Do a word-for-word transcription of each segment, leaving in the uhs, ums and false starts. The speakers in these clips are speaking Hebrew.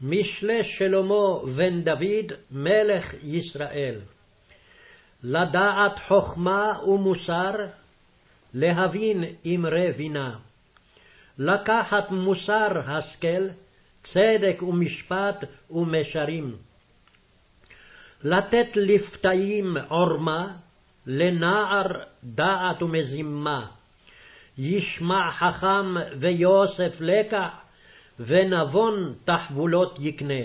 משלי שלמה בן דוד מלך ישראל. לדעת חכמה ומוסר, להבין אמרי בינה. לקחת מוסר השכל, צדק ומשפט ומשרים. לתת לפתאים עורמה, לנער דעת ומזימה. ישמע חכם ויוסף לקח, ונבון תחבולות יקנה.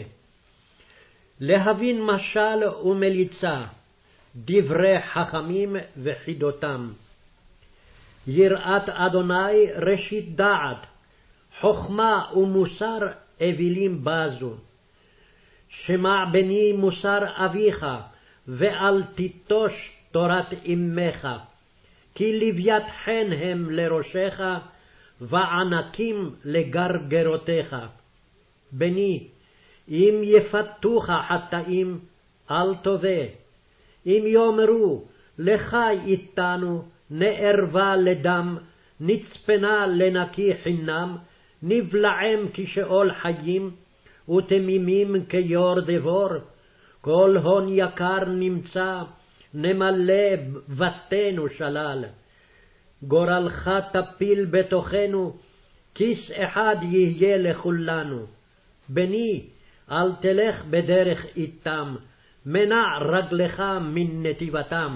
להבין משל ומליצה, דברי חכמים וחידותם. יראת אדוני ראשית דעת, חכמה ומוסר אווילים בזו. שמע בני מוסר אביך, ואל תיטוש תורת אמך. כי לווית חן הם לראשך, וענקים לגרגרותיך. בני, אם יפתוך חטאים, אל תובע. אם יאמרו, לחי איתנו, נערבה לדם, נצפנה לנקי חינם, נבלעם כשאול חיים, ותמימים כיור דבור, כל הון יקר נמצא, נמלא בתינו שלל. גורלך תפיל בתוכנו, כיס אחד יהיה לכולנו. בני, אל תלך בדרך איתם, מנע רגלך מן נתיבתם.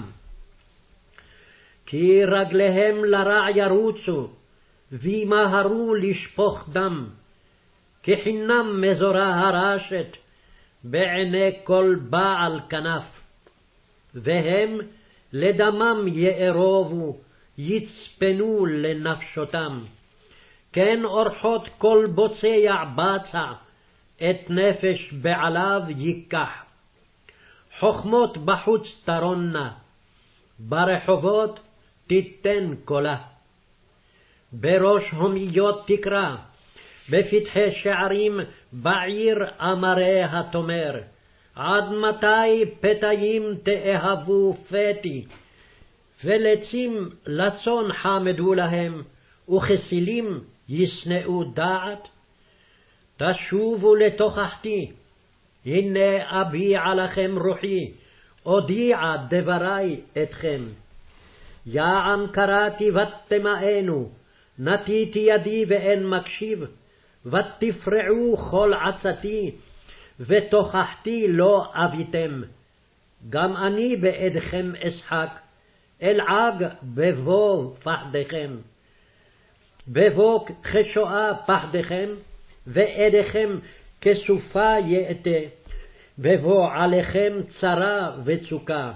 כי רגליהם לרע ירוצו, וימהרו לשפוך דם. כחינם מזורה הרשת, בעיני כל בעל כנף. והם לדמם יארובו, יצפנו לנפשותם. כן אורחות כל בוצע בצע, את נפש בעליו ייקח. חכמות בחוץ תרונה, ברחובות תיתן קולה. בראש הומיות תקרא, בפתחי שערים בעיר אמריה תאמר. עד מתי פתאים תאהבו פתי, ולצים לצון חמדו להם, וכסילים ישנאו דעת? תשובו לתוכחתי, הנה אביע לכם רוחי, אודיע דברי אתכם. יען קראתי ותמאנו, נטיתי ידי ואין מקשיב, ותפרעו כל עצתי, ותוכחתי לא אביתם. גם אני בעדכם אשחק, אלעג בבוא פחדכם. בבוא כשואה פחדכם, ועדיכם כסופה יאתה, בבוא עליכם צרה וצוקה.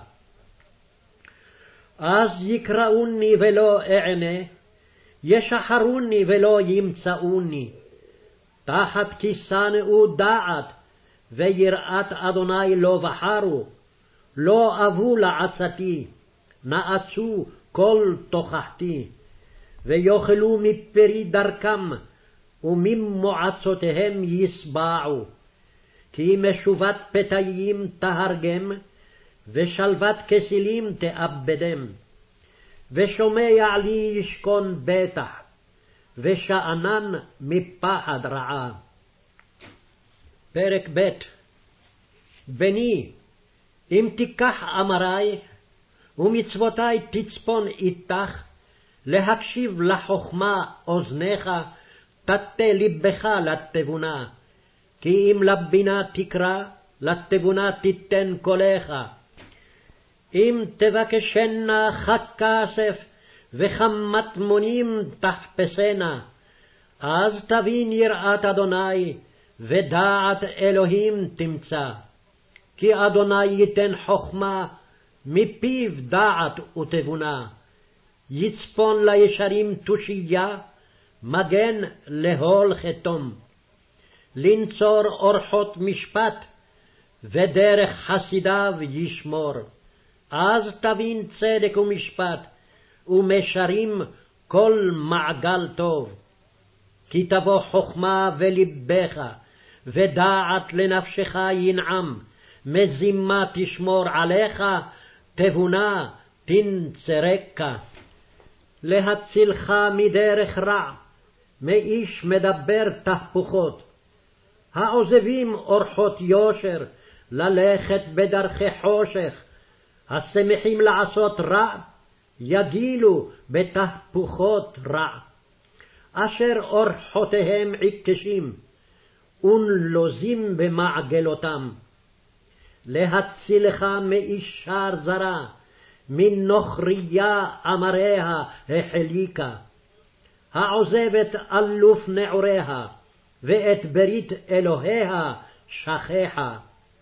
אז יקראוני ולא אענה, ישחרוני ולא ימצאוני. תחת כי שנאו דעת, ויראת אדוני לא בחרו, לא אבו לעצתי, נעצו כל תוכחתי, ויאכלו מפרי דרכם, וממועצותיהם יסבעו. כי משובת פתאים תהרגם, ושלוות כסילים תאבדם. ושומע לי ישכון בטח, ושאנן מפחד רעה. פרק ב'. בני, אם תיקח אמרי, ומצוותי תצפון איתך, להקשיב לחכמה אוזניך, תטה לבך לתבונה. כי אם לבינה תקרא, לתבונה תיתן קולך. אם תבקשנה ככסף, וכמטמונים תחפשנה, אז תבין יראת אדוני, ודעת אלוהים תמצא. כי אדוני ייתן חכמה, מפיו דעת ותבונה. יצפון לישרים תושייה, מגן להול חתום. לנצור אורחות משפט, ודרך חסידיו ישמור. אז תבין צדק ומשפט, ומשרים כל מעגל טוב. כי תבוא חכמה ולבך, ודעת לנפשך ינעם, מזימה תשמור עליך, תבונה תנצרקה. להצילך מדרך רע, מאיש מדבר תהפוכות. העוזבים אורחות יושר, ללכת בדרכי חושך, השמחים לעשות רע, יגילו בתהפוכות רע. אשר אורחותיהם עיקשים, ונלוזים במעגלותם. להצילך מאישר זרה, מנוכריה אמריה החליקה. העוזבת אלוף נעוריה, ואת ברית אלוהיה שכחה.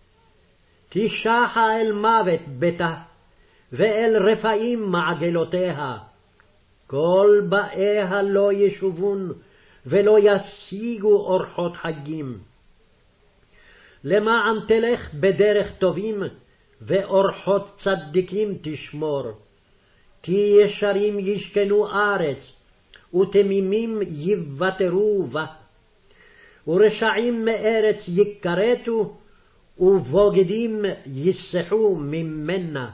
תשחה אל מוות ביתה, ואל רפאים מעגלותיה. כל באיה לא ישובון, ולא ישיגו אורחות חיים. למען תלך בדרך טובים, ואורחות צדיקים תשמור. כי ישרים ישכנו ארץ, ותמימים יוותרו בה. ורשעים מארץ יכרתו, ובוגדים יסחו ממנה.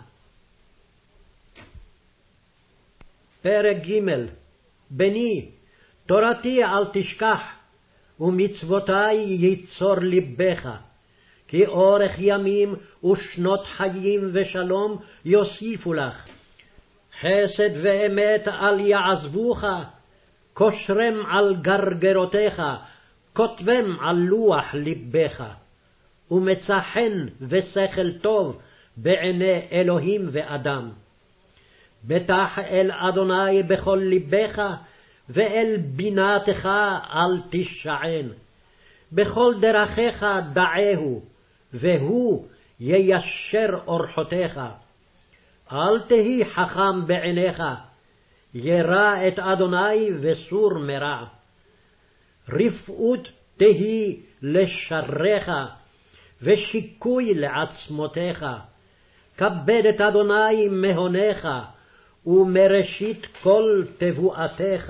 פרק ג'. בני, תורתי אל תשכח, ומצוותי ייצור לבך, כי אורך ימים ושנות חיים ושלום יוסיפו לך. חסד ואמת אל יעזבוך, קושרם על גרגרותיך, כותבם על לוח לבך. ומצא חן ושכל טוב בעיני אלוהים ואדם. בטח אל אדוני בכל לבך, ואל בינתך אל תשען. בכל דרכיך דעהו, והוא יישר אורחותיך. אל תהי חכם בעיניך, ירא את אדוני וסור מרע. רפאות תהי לשריך, ושיקוי לעצמותיך. כבד את אדוני מהונך, ומראשית כל תבואתך.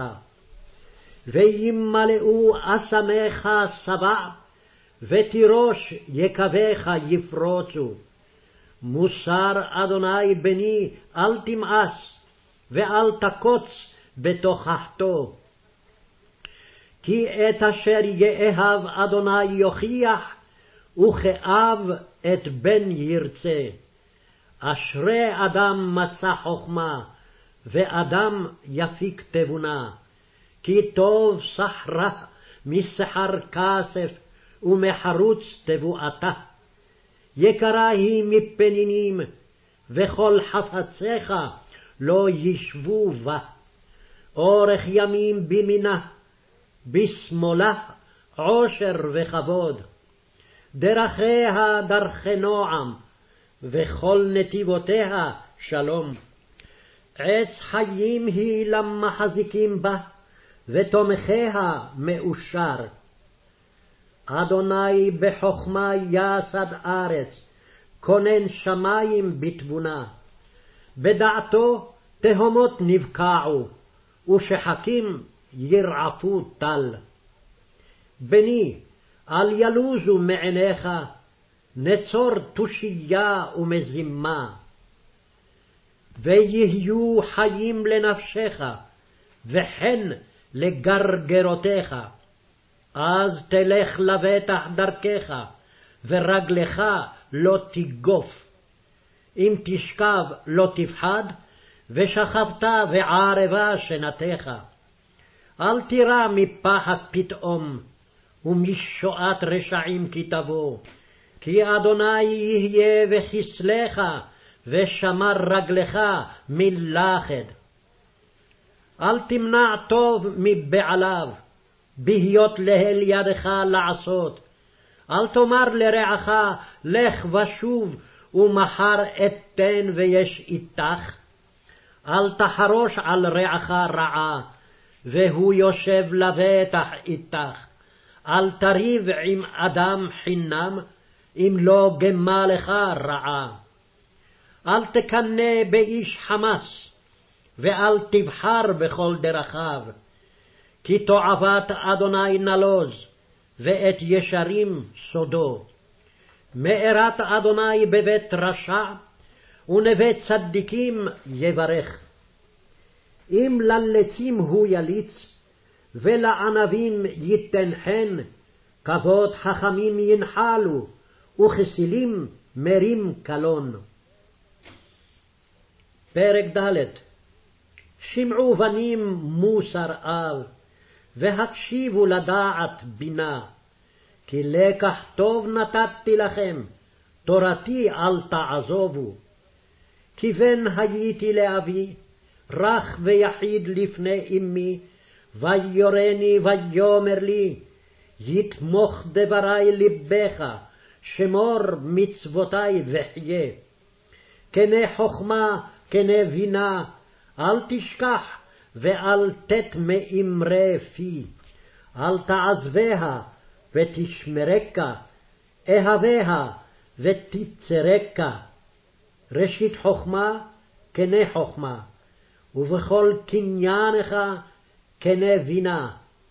וימלאו אסמך שבע, ותירוש יקביך יפרוצו. מוסר אדוני בני אל תמאס, ואל תקוץ בתוכחתו. כי את אשר יאהב אדוני יוכיח, וכאב את בן ירצה. אשרי אדם מצא חכמה, ואדם יפיק תבונה. כי טוב סחרה מסחר כסף, ומחרוץ תבואתה. יקרה היא מפנינים, וכל חפציך לא ישבו בה. אורך ימים בימינה, בשמאלה עושר וכבוד. דרכיה דרכי נועם, וכל נתיבותיה שלום. עץ חיים היא למחזיקים בה, ותומכיה מאושר. אדוני בחכמה יסד ארץ, כונן שמים בתבונה. בדעתו תהומות נבקעו, ושחקים ירעפו טל. בני, אל ילוזו מעיניך, נצור תושייה ומזימה. ויהיו חיים לנפשך, וכן לגרגרותיך. אז תלך לבטח דרכך, ורגלך לא תגוף. אם תשכב לא תפחד, ושכבת וערבה שנתך. אל תירא מפחד פתאום, ומשועת רשעים כי תבוא. כי אדוני יהיה וכסלך, ושמר רגלך מלכד. אל תמנע טוב מבעליו, בהיות להל ידך לעשות. אל תאמר לרעך, לך ושוב, ומחר אתן ויש איתך. אל תחרוש על רעך רעה, והוא יושב לבטח איתך. אל תריב עם אדם חינם, אם לא גמה לך רעה. אל תקנא באיש חמס, ואל תבחר בכל דרכיו. כי תועבת אדוני נלוז, ואת ישרים סודו. מארת אדוני בבית רשע, ונווה צדיקים יברך. אם ללצים הוא יליץ, ולענבים ייתן חן, כבוד חכמים ינחלו, וכסילים מרים קלון. פרק ד'. שמעו בנים מוסר אב, והקשיבו לדעת בינה, כי לקח טוב נתתי לכם, תורתי אל תעזובו. כי בן הייתי לאבי, רך ויחיד לפני אמי, ויורני ויאמר לי, יתמוך דברי לבך, שמור מצוותי וחיה. כנה חכמה, כנה בינה, אל תשכח ואל תת מאמרי פי. אל תעזביה ותשמרקה, אהביה ותצרקה. ראשית חכמה, כנה חכמה, ובכל קניינך כנה בינה.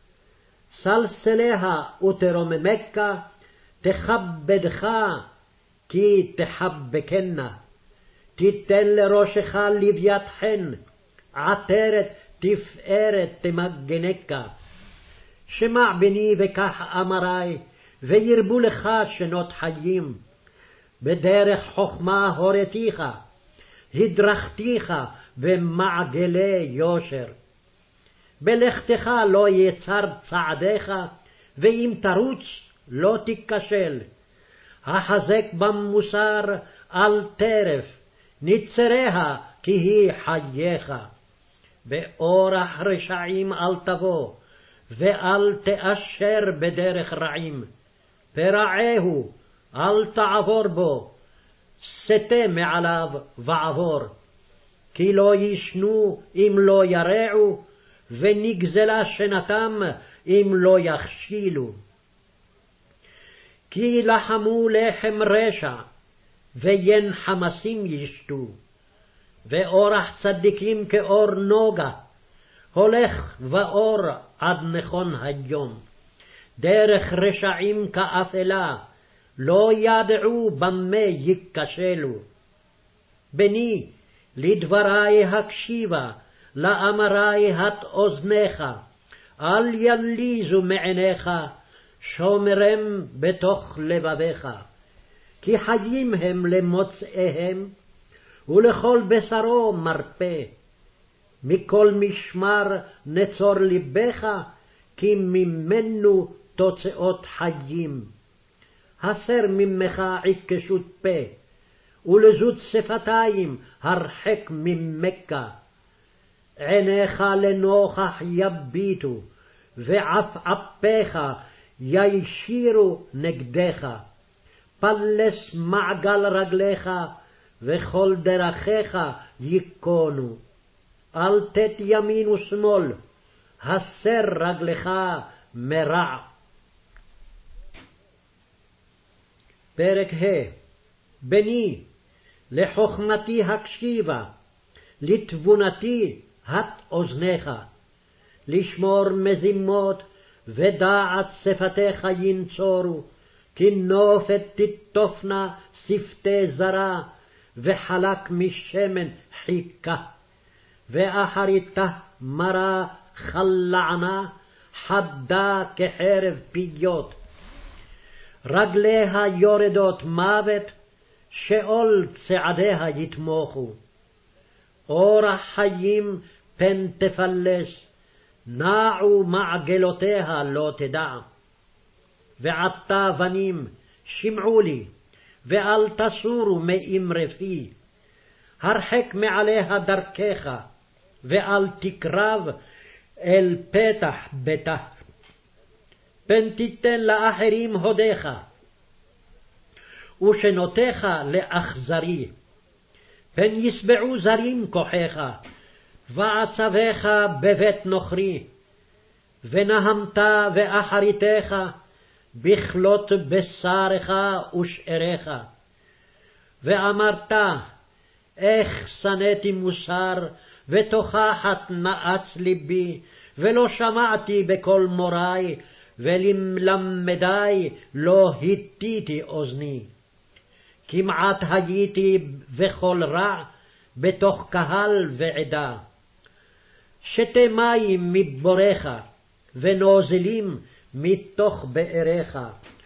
סלסליה ותרוממך, תכבדך כי תחבקנה. תיתן לראשך לוויית חן, עטרת תפארת תמגנקה. שמע בני וקח אמרי, וירבו לך שנות חיים. בדרך חכמה הורתיך, הדרכתיך במעגלי יושר. בלכתך לא יצר צעדיך, ואם תרוץ לא תיכשל. החזק במוסר אל טרף, נצריה כי היא חייך. באורח רשעים אל תבוא, ואל תאשר בדרך רעים. פרעהו אל תעבור בו, סטה מעליו ועבור. כי לא ישנו אם לא ירעו, ונגזלה שנתם אם לא יכשילו. כי לחמו לחם רשע, ויין חמסים ישתו. ואורח צדיקים כאור נוגה, הולך ואור עד נכון היום. דרך רשעים כאפלה, לא ידעו במה ייכשלו. בני, לדברי הקשיבה, לאמרי הט אוזניך, אל יליזו מעיניך, שומרם בתוך לבביך. כי חיים הם למוצאיהם, ולכל בשרו מרפא. מכל משמר נצור לבך, כי ממנו תוצאות חיים. הסר ממך עיקשות פה, ולזות שפתיים הרחק ממך. עיניך לנוכח יביטו, ועפעפיך ישירו נגדך. פלס מעגל רגליך, וכל דרכיך ייכונו. אל תת ימין ושמאל, הסר רגלך מרע. פרק ה'. בני, לחכמתי הקשיבה, לתבונתי הט אוזניך. לשמור מזימות, ודעת שפתיך ינצורו, כי נופת תטופנה שפתי זרה, וחלק משמן חיכה. ואחריתה מרה חלענה, חדה כחרב פיות. רגליה יורדות מוות, שאול צעדיה יתמוכו. אורח חיים פן תפלס, נעו מעגלותיה לא תדע. ועתה בנים, שמעו לי, ואל תסורו מאמרי פי. הרחק מעליה דרכך, ואל תקרב אל פתח ביתה. פן תיתן לאחרים הודיך, ושנותיך לאכזרי. פן יסבעו זרים כוחך, ועצבך בבית נוכרי. ונהמת ואחריתך, בכלות בשרך ושאריך. ואמרת, איך שנאתי מוסר, ותוכחת נאץ ליבי, ולא שמעתי בקול מורי, ולמלמדי לא התיתי אוזני. כמעט הייתי בכל רע, בתוך קהל ועדה. שתי מים מבורך, ונוזלים מתוך באריך.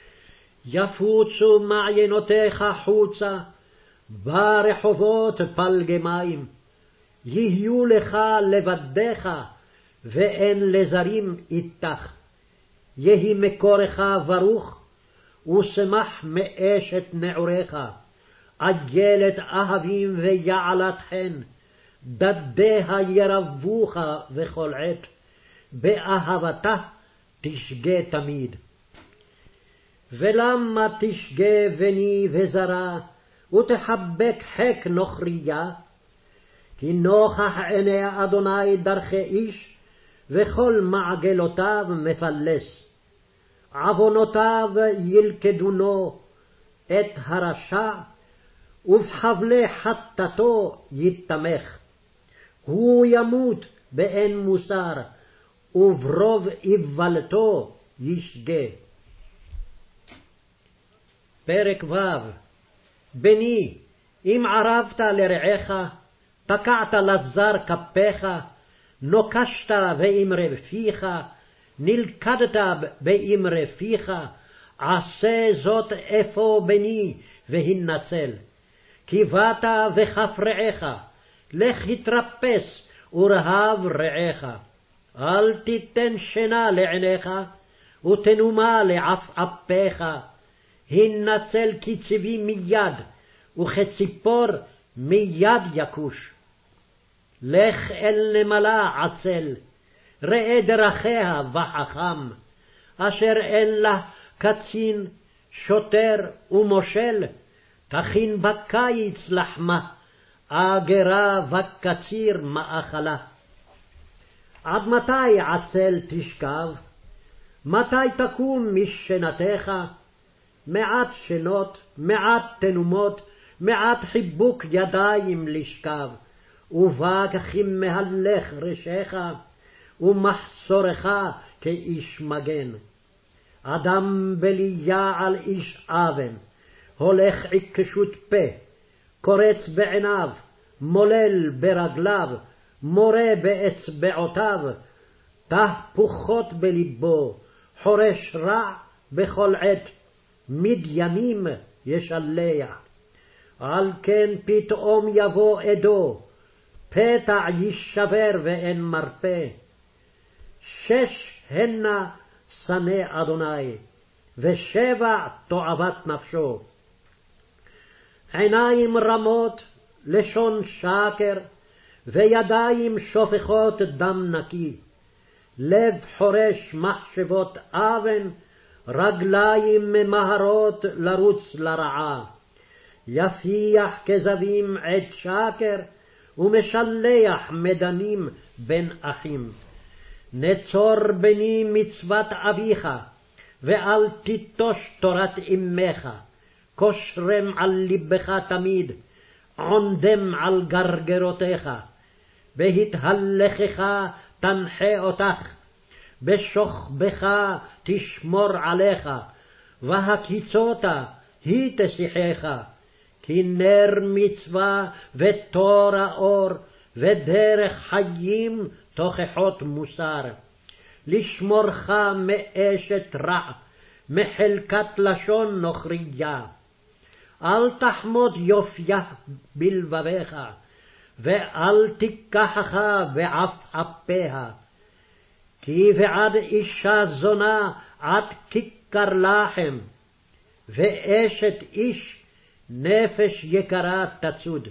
יפוצו מעיינותיך חוצה, ברחובות פלגי מים. יהיו לך לבדך, ואין לזרים איתך. יהי מקורך ברוך, ושמח מאשת נעוריך. עגלת אהבים ויעלת חן, דדיה ירבוך וכל עת, באהבתה תשגה תמיד. ולמה תשגה בני וזרה, ותחבק חק נוכריה? כי נוכח עיני אדוני דרכי איש, וכל מעגלותיו מפלס. עוונותיו ילכדונו את הרשע, ובחבלי חטאתו יתמך. הוא ימות באין מוסר, וברוב איוולתו ישגה. פרק ו'. בני, אם ערבת לרעך, תקעת לזר כפיך, נוקשת באמרי פיך, נלכדת באמרי פיך, עשה זאת אפוא בני, והנצל. כי באת וכף רעך, לך התרפס ורהב רעך. אל תיתן שינה לעיניך, ותנומה לעפעפיך. הנצל כצבי מיד, וכציפור מיד יכוש. לך אל נמלה עצל, ראה דרכיה וחכם, אשר אין לה קצין, שוטר ומושל, תכין בקיץ לחמה, אגרה וקציר מאכלה. עד מתי עצל תשכב? מתי תקום משנתך? מעט שנות, מעט תנומות, מעט חיבוק ידיים לשכב, ובא ככים מהלך ראשך, ומחסורך כאיש מגן. אדם בליה על איש אבן, הולך עיקשות פה, קורץ בעיניו, מולל ברגליו, מורה באצבעותיו, תהפוכות בלבו, חורש רע בכל עת, מדיינים ישלח. על כן פתאום יבוא עדו, פתע יישבר ואין מרפא. שש הנה שנא אדוני, ושבע תועבת נפשו. עיניים רמות, לשון שקר, וידיים שופכות דם נקי. לב חורש מחשבות אבן, רגליים ממהרות לרוץ לרעה. יפיח כזבים עד שקר, ומשלח מדנים בין אחים. נצור בני מצוות אביך, ואל תיטוש תורת אמך. קושרם על לבך תמיד, עונדם על גרגרותיך. בהתהלכך תנחה אותך, בשוכבך תשמור עליך, והקיצותה היא תשיחך. כי נר מצווה ותור האור, ודרך חיים תוכחות מוסר. לשמורך מאשת רע, מחלקת לשון נוכריה. אל תחמוד יופיה בלבביך, ואל תיקחך בעפעפיה. כי בעד אישה זונה עד כיכר לחם, ואשת איש נפש יקרה תצוד.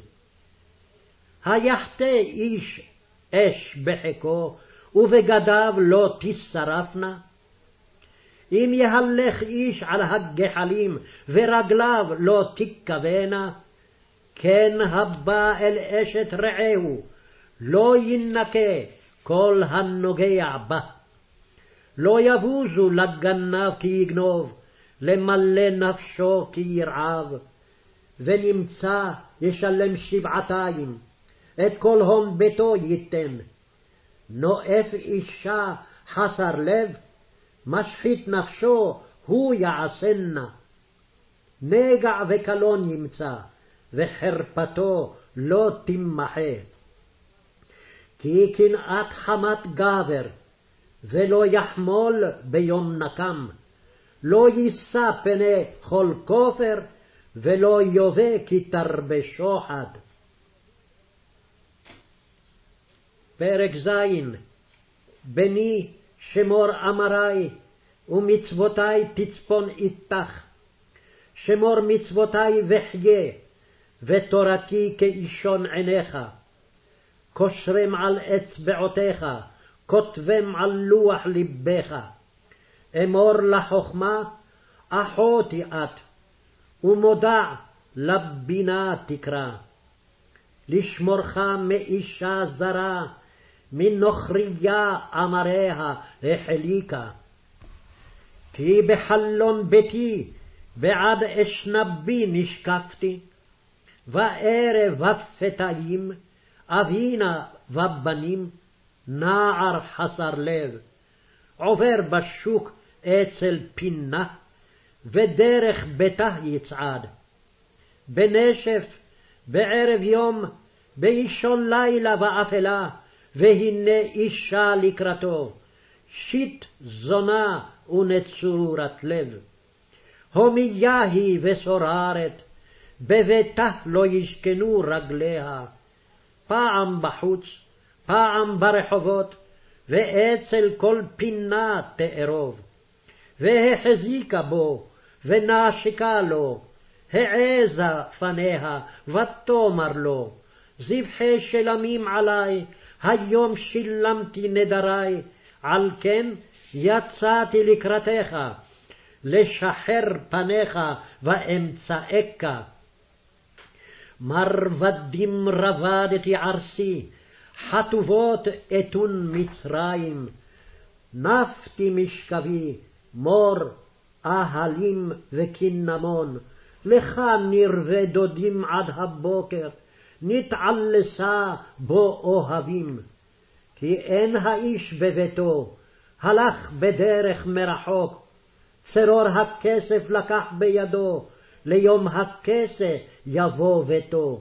היחטא איש אש בחיקו, ובגדיו לא תשרפנה? אם יהלך איש על הגחלים, ורגליו לא תכבנה, כן הבא אל אשת רעהו, לא ינקה כל הנוגע בה. לא יבוזו לגנב כי יגנוב, למלא נפשו כי ירעב. ונמצא ישלם שבעתיים, את כל הון ביתו ייתן. נואף אישה חסר לב, משחית נפשו הוא יעשנה. נגע וקלון ימצא, וחרפתו לא תמחה. כי קנאת חמת גבר, ולא יחמול ביום נקם, לא יישא פני כל כופר, ולא יובא כי תרבה שוחד. פרק ז'. בני שמור אמרי, ומצוותי תצפון איתך. שמור מצוותי וחיה, ותורתי כאישון עיניך. קושרם על אצבעותיך, כותבם על לוח לבך. אמור לחכמה, אחותי את, ומודע לבינה תקרא. לשמורך מאישה זרה, מנוכריה אמריה החליקה. כי בחלון ביתי בעד אשנבי נשקפתי, וערב ופתאים, אבינה ובנים, נער חסר לב, עובר בשוק אצל פינה, ודרך ביתה יצעד. בנשף, בערב יום, באישון לילה ואפלה, והנה אישה לקראתו, שיט זונה ונצורת לב. הומיה היא וסוררת, בביתה לא ישכנו רגליה, פעם בחוץ, פעם ברחובות, ואצל כל פינה תארוב. והחזיקה בו, ונשקה לו, העזה פניה, ותאמר לו, זבחי שלמים עלי, היום שילמתי נדרי, על כן יצאתי לקראתך, לשחר פניך ואמצאך. מרבדים רבדתי ערסי, חטובות אתון מצרים, נפתי משכבי, מור, אהלים וקינמון, לך נרווה דודים עד הבוקר, נתעלסה בו אוהבים. כי אין האיש בביתו, הלך בדרך מרחוק, צרור הכסף לקח בידו, ליום הכסה יבוא ביתו.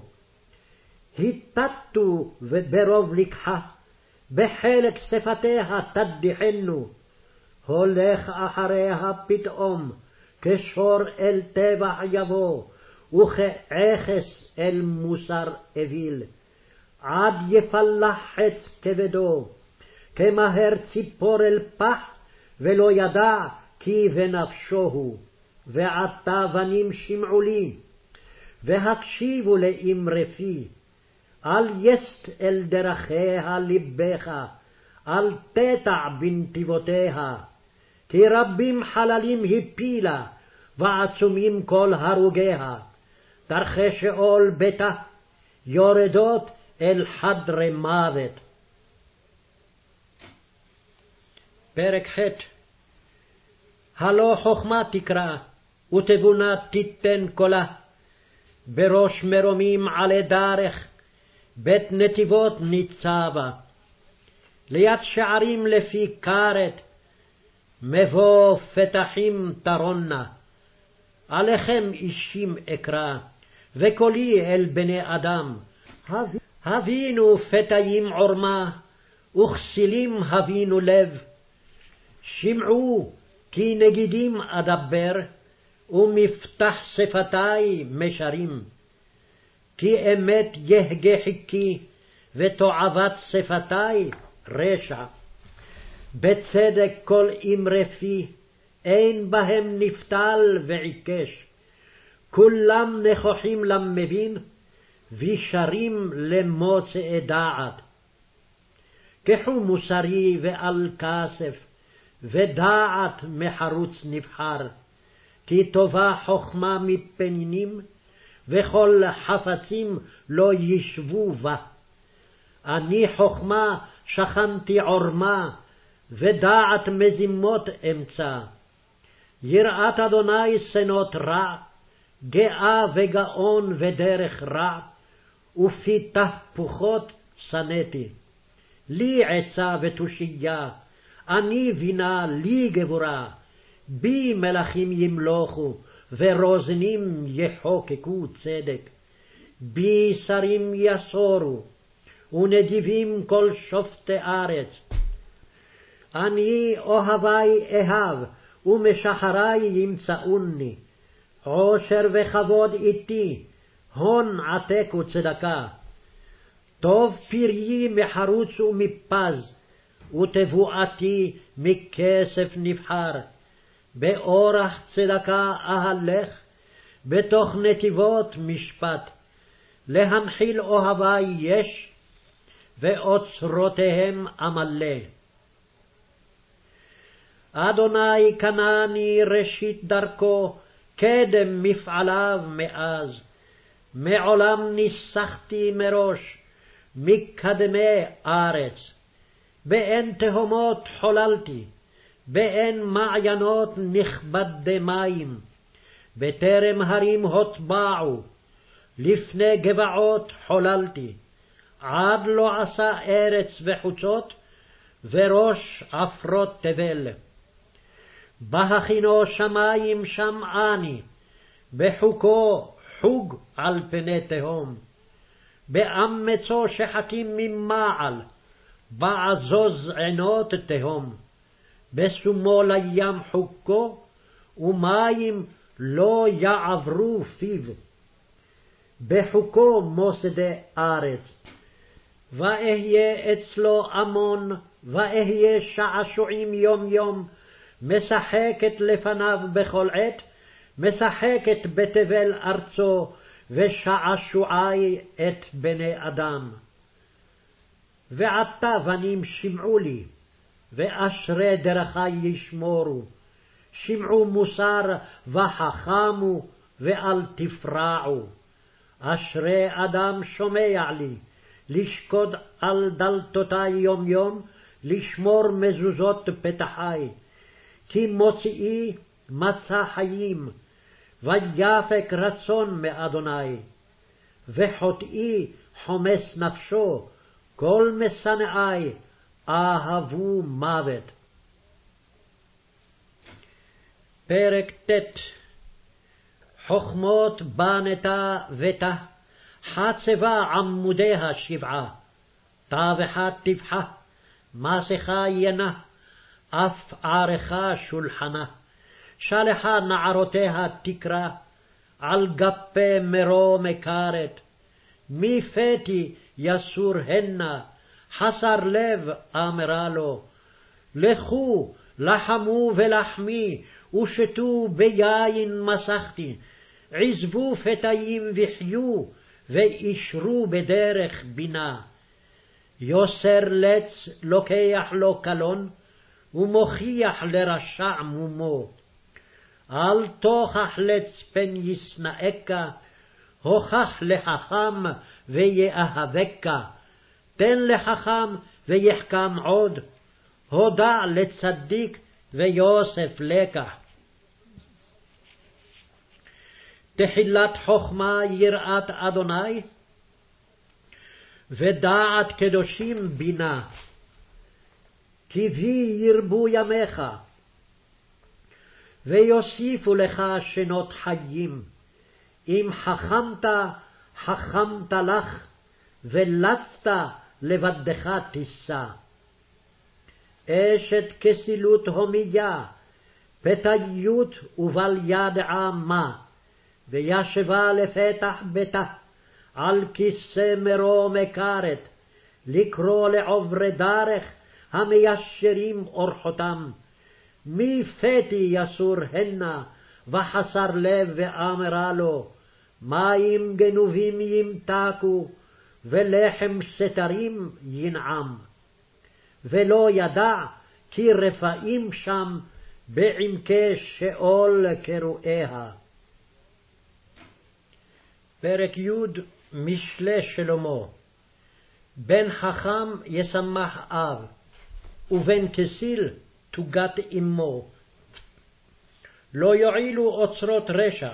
התתו ברוב לקחה, בחלק שפתיה תדיחנו, הולך אחריה פתאום, כשור אל טבח יבוא, וכעכס אל מוסר אוויל, עד יפלח חץ כבדו, כמהר ציפור אל פח, ולא ידע כי בנפשו הוא. ועתה בנים שמעו לי, והקשיבו לאמרי פי, אל יסט אל דרכיה לבך, אל תטע בנתיבותיה, כי רבים חללים הפילה, ועצומים כל הרוגיה, דרכי שאול ביתה, יורדות אל חדרי מוות. פרק ח'. הלא חכמה תקרא, ותבונה תיתן קולה, בראש מרומים עלי דרך, בית נתיבות ניצבה, ליד שערים לפי כרת, מבוא פתחים תרונה. עליכם אישים אקרא, וקולי אל בני אדם, הבינו פתאים עורמה, וכסילים הבינו לב. שמעו כי נגידים אדבר, ומפתח שפתי משרים. כי אמת יהגה חיקי, ותועבת שפתי רשע. בצדק כל אמרי פי, אין בהם נפתל ועיקש. כולם נכוחים למבין, וישרים למוצאי דעת. קחו מוסרי ועל כסף, ודעת מחרוץ נבחר. כי טובה חכמה מפנינים, וכל חפצים לא ישבו בה. אני חכמה שכנתי עורמה, ודעת מזימות אמצא. יראת אדוני שנות רע, גאה וגאון ודרך רע, ופי תהפוכות שנאתי. לי עצה ותושייה, אני בינה לי גבורה, בי מלכים ימלוכו, ורוזנים יחוקקו צדק. בי שרים יסורו, ונדיבים כל שופטי ארץ. אני אוהבי אהב, ומשחרי ימצאוני. עושר וכבוד איתי, הון עתק וצדקה. טוב פריי מחרוץ ומפז, ותבואתי מכסף נבחר. באורח צדקה אהלך, בתוך נתיבות משפט. להנחיל אוהבי יש, ואוצרותיהם אמלא. אדוני קנני ראשית דרכו, קדם מפעליו מאז. מעולם ניסחתי מראש, מקדמי ארץ. באין תהומות חוללתי, באין מעיינות נכבדי מים. בטרם הרים הוטבעו, לפני גבעות חוללתי. עד לא עשה ארץ וחוצות, וראש עפרות תבל. בהכינו שמים שם אני, בחוקו חוג על פני תהום. באמצו שחקים ממעל, בעזוז עינות תהום. בשומו לים חוקו, ומים לא יעברו פיו. בחוקו מוסדי ארץ. ואהיה אצלו המון, ואהיה שעשועים יום יום, משחקת לפניו בכל עת, משחקת בתבל ארצו, ושעשועי את בני אדם. ועתה בנים שמעו לי, ואשרי דרכי ישמורו. שמעו מוסר וחכמו, ואל תפרעו. אשרי אדם שומע לי, לשקוד על דלתותי יום יום, לשמור מזוזות פתחי. כי מוציאי מצא חיים, ויפק רצון מאדוני. וחוטאי חומס נפשו, כל משנאי אהבו מוות. פרק ט'. חכמות בנתה ותא, חצבה עמודיה שבעה. טבחה טבחה, מסכה ינה, אף ערכה שולחנה. שלחה נערותיה תקרא, על גפי מרו מקרת. מפתי יסור הנה, חסר לב אמרה לו. לכו, לחמו ולחמי, ושתו ביין מסכתי. עזבו פתאים וחיו, ואישרו בדרך בינה. יוסר לץ לוקח לו קלון, ומוכיח לרשע מומו. אל תוכח לץ פן ישנאך, הוכח לחכם ויאהבך. תן לחכם ויחכם עוד, הודע לצדיק ויוסף לקח. תחילת חכמה יראת אדוני, ודעת קדושים בינה. כי בי ירבו ימיך, ויוסיפו לך שנות חיים. אם חכמת, חכמת לך, ולצת לבדך תישא. אשת כסילות הומיה, פתאיות ובל ידעה מה. וישבה לפתח ביתה, על כיסא מרו מקרת, לקרוא לעוברי דרך, המיישרים אורחותם. מפתי יסור הנה, וחסר לב ואמרה לו. מים גנובים ימתקו, ולחם סתרים ינעם. ולא ידע כי רפאים שם, בעמקי שאול קרואיה. פרק י'. משלי שלמה. בן חכם ישמח אב, ובן כסיל תוגת אמו. לא יועילו אוצרות רשע,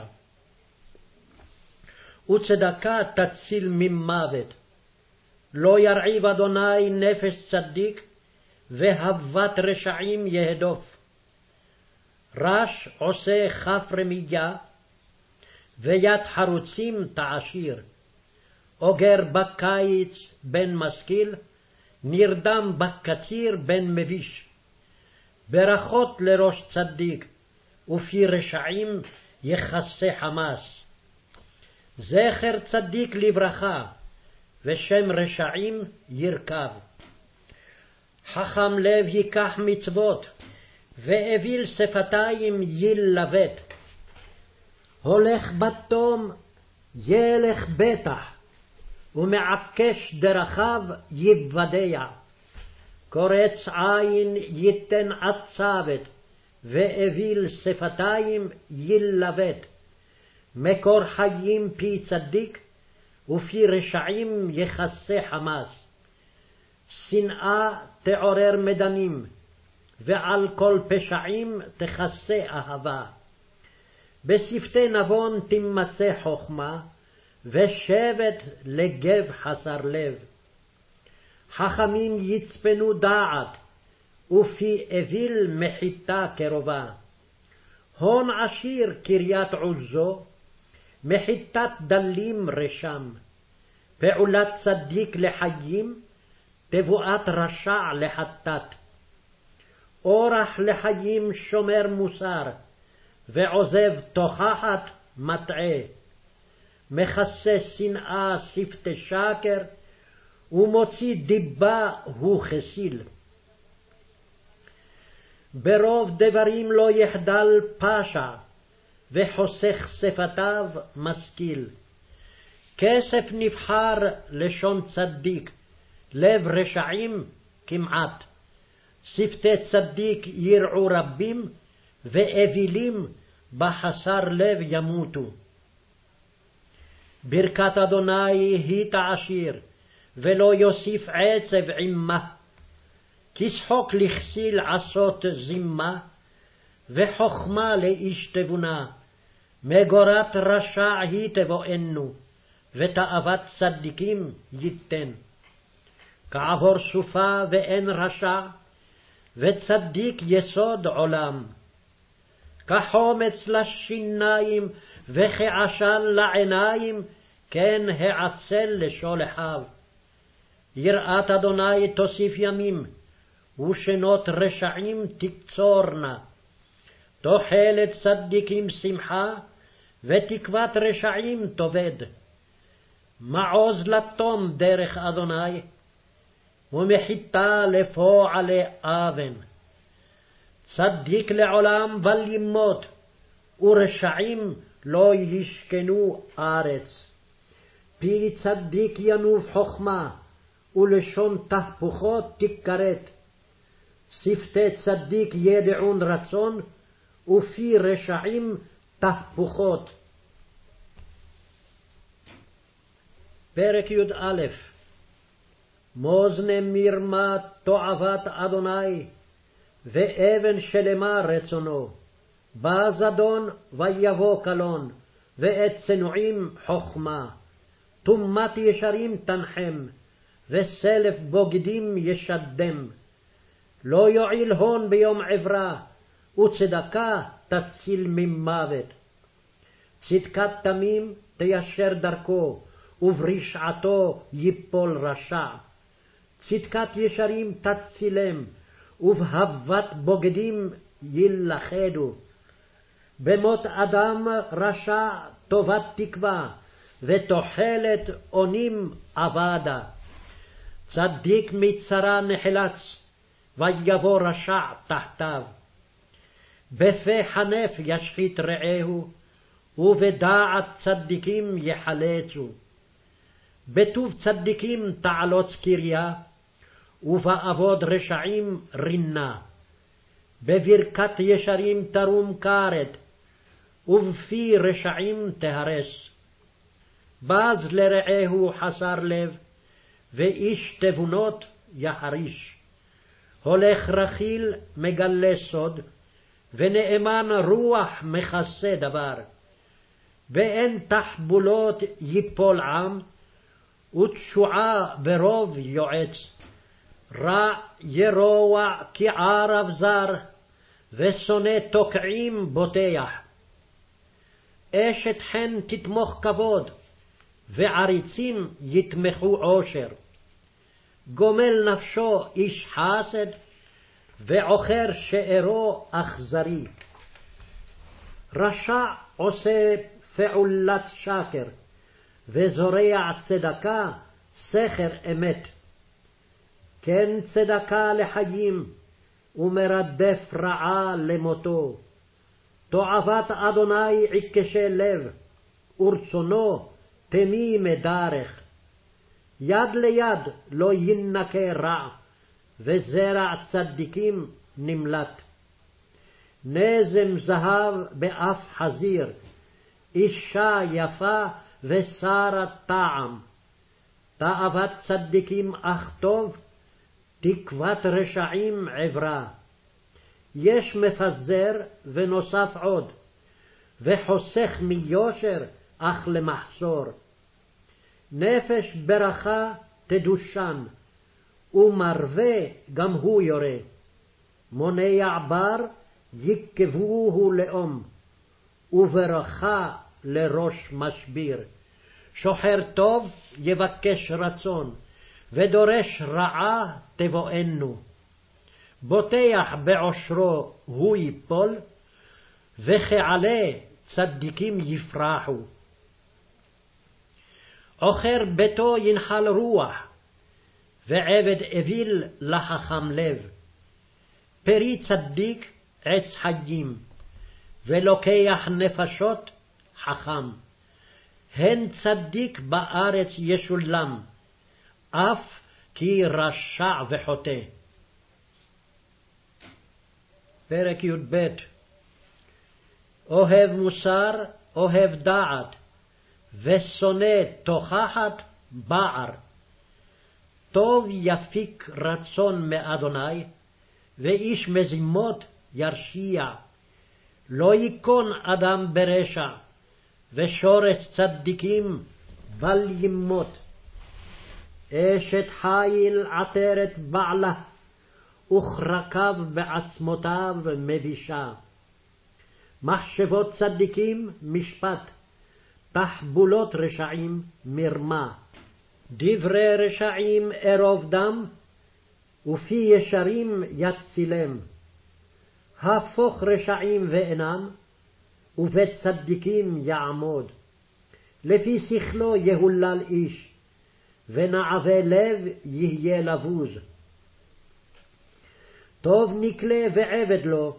וצדקה תציל ממוות. לא ירעיב אדוני נפש צדיק, והבת רשעים יהדוף. רש עושה כף רמייה, ויד חרוצים תעשיר. אוגר בקיץ בן משכיל, נרדם בקציר בן מביש. ברכות לראש צדיק, ופי רשעים יכסה חמס. זכר צדיק לברכה, ושם רשעים ירכב. חכם לב ייקח מצוות, ואוויל שפתיים ילבט. הולך בתום ילך בטח, ומעקש דרכיו יבדע. קורץ עין ייתן עצבת, ואוויל שפתיים ילבט. מקור חיים פי צדיק, ופי רשעים יכסה חמס. שנאה תעורר מדנים, ועל כל פשעים תכסה אהבה. בשפתי נבון תימצא חוכמה, ושבט לגב חסר לב. חכמים יצפנו דעת, ופי אוויל מחיתה קרובה. הון עשיר קריית עוזו, מחיתת דלים רשם. פעולת צדיק לחיים, תבואת רשע לחטאת. אורח לחיים שומר מוסר, ועוזב תוכחת מטעה. מכסה שנאה שפתי שקר, ומוציא דיבה הוא חסיל. ברוב דברים לא יחדל פשע, וחוסך שפתיו משכיל. כסף נבחר לשון צדיק, לב רשעים כמעט. שפתי צדיק ירעו רבים, ואווילים בחסר לב ימותו. ברכת אדוני היא תעשיר, ולא יוסיף עצב עמה. כשחוק לכסיל עשות זימה, וחכמה לאיש תבונה. מגורת רשע היא תבואנו, ותאוות צדיקים ייתן. כעבור סופה ואין רשע, וצדיק יסוד עולם. כחומץ לשיניים, וכעשן לעיניים, כן העצל לשולחיו. יראת אדוני תוסיף ימים, ושנות רשעים תקצורנה. תוחלת צדיקים שמחה, ותקוות רשעים תאבד. מעוז לתום דרך אדוני, ומחיתה לפועלי אבן. צדיק לעולם בל ימות, ורשעים לא ישכנו ארץ. פי צדיק ינוב חכמה, ולשון תהפוכות תכרת. שפתי צדיק ידעון רצון, ופי רשעים תהפוכות. פרק י"א. מאזני מרמה תועבת אדוני, ואבן שלמה רצונו. בא זדון ויבוא קלון, ואת צנועים חכמה. תומת ישרים תנחם, וסלף בוגדים ישדם. לא יועיל הון ביום עברה, וצדקה תציל ממוות. צדקת תמים תיישר דרכו, וברשעתו ייפול רשע. צדקת ישרים תצילם, ובהבת בוגדים ילכדו. במות אדם רשע טובת תקווה, ותוחלת אונים אבדה. צדיק מצרה נחלץ, ויבוא רשע תחתיו. בפה חנף ישחית רעהו, ובדעת צדיקים יחלצו. בטוב צדיקים תעלוץ קריה, ובאבוד רשעים רינה. בברכת ישרים תרום כרת, ובפי רשעים תהרס. בז לרעהו חסר לב, ואיש תבונות יחריש. הולך רכיל מגלה סוד, ונאמן רוח מכסה דבר. ואין תחבולות ייפול עם, ותשועה ברוב יועץ. רע ירוע כערב זר, ושונא תוקעים בוטח. אשת חן תתמוך כבוד, ועריצים יתמכו עושר. גומל נפשו איש חסד, ועוכר שארו אכזרי. רשע עושה פעולת שקר, וזורע צדקה סכר אמת. כן צדקה לחיים, ומרדף רעה למותו. תועבת אדוני עיקשי לב, ורצונו תמימי דרך. יד ליד לא ינקה רע, וזרע צדיקים נמלט. נזם זהב באף חזיר, אישה יפה ושרה טעם. תאוות צדיקים אך טוב, תקוות רשעים עברה. יש מפזר ונוסף עוד, וחוסך מיושר אך למחסור. נפש ברכה תדושן, ומרווה גם הוא יורה. מונע בר יקבוהו לאום, וברכה לראש משביר. שוחר טוב יבקש רצון, ודורש רעה תבואנו. בוטח בעושרו הוא ייפול, וכעלה צדיקים יפרחו. עוכר ביתו ינחל רוח, ועבד אוויל לחכם לב. פרי צדיק עץ חיים, ולוקח נפשות חכם. הן צדיק בארץ ישולם, אף כי רשע וחוטא. פרק י"ב. אוהב מוסר, אוהב דעת, ושונא תוכחת בער. טוב יפיק רצון מאדוני, ואיש מזימות ירשיע. לא ייכון אדם ברשע, ושורש צדיקים בל ימות. אשת חיל עטרת בעלה, וכרקיו בעצמותיו מבישה. מחשבות צדיקים משפט, תחבולות רשעים מרמה. דברי רשעים ארוב דם, ופי ישרים יצילם. הפוך רשעים ואינם, ובית צדיקים יעמוד. לפי שכלו יהולל איש, ונעבי לב יהיה לבוז. טוב נקלה ועבד לו,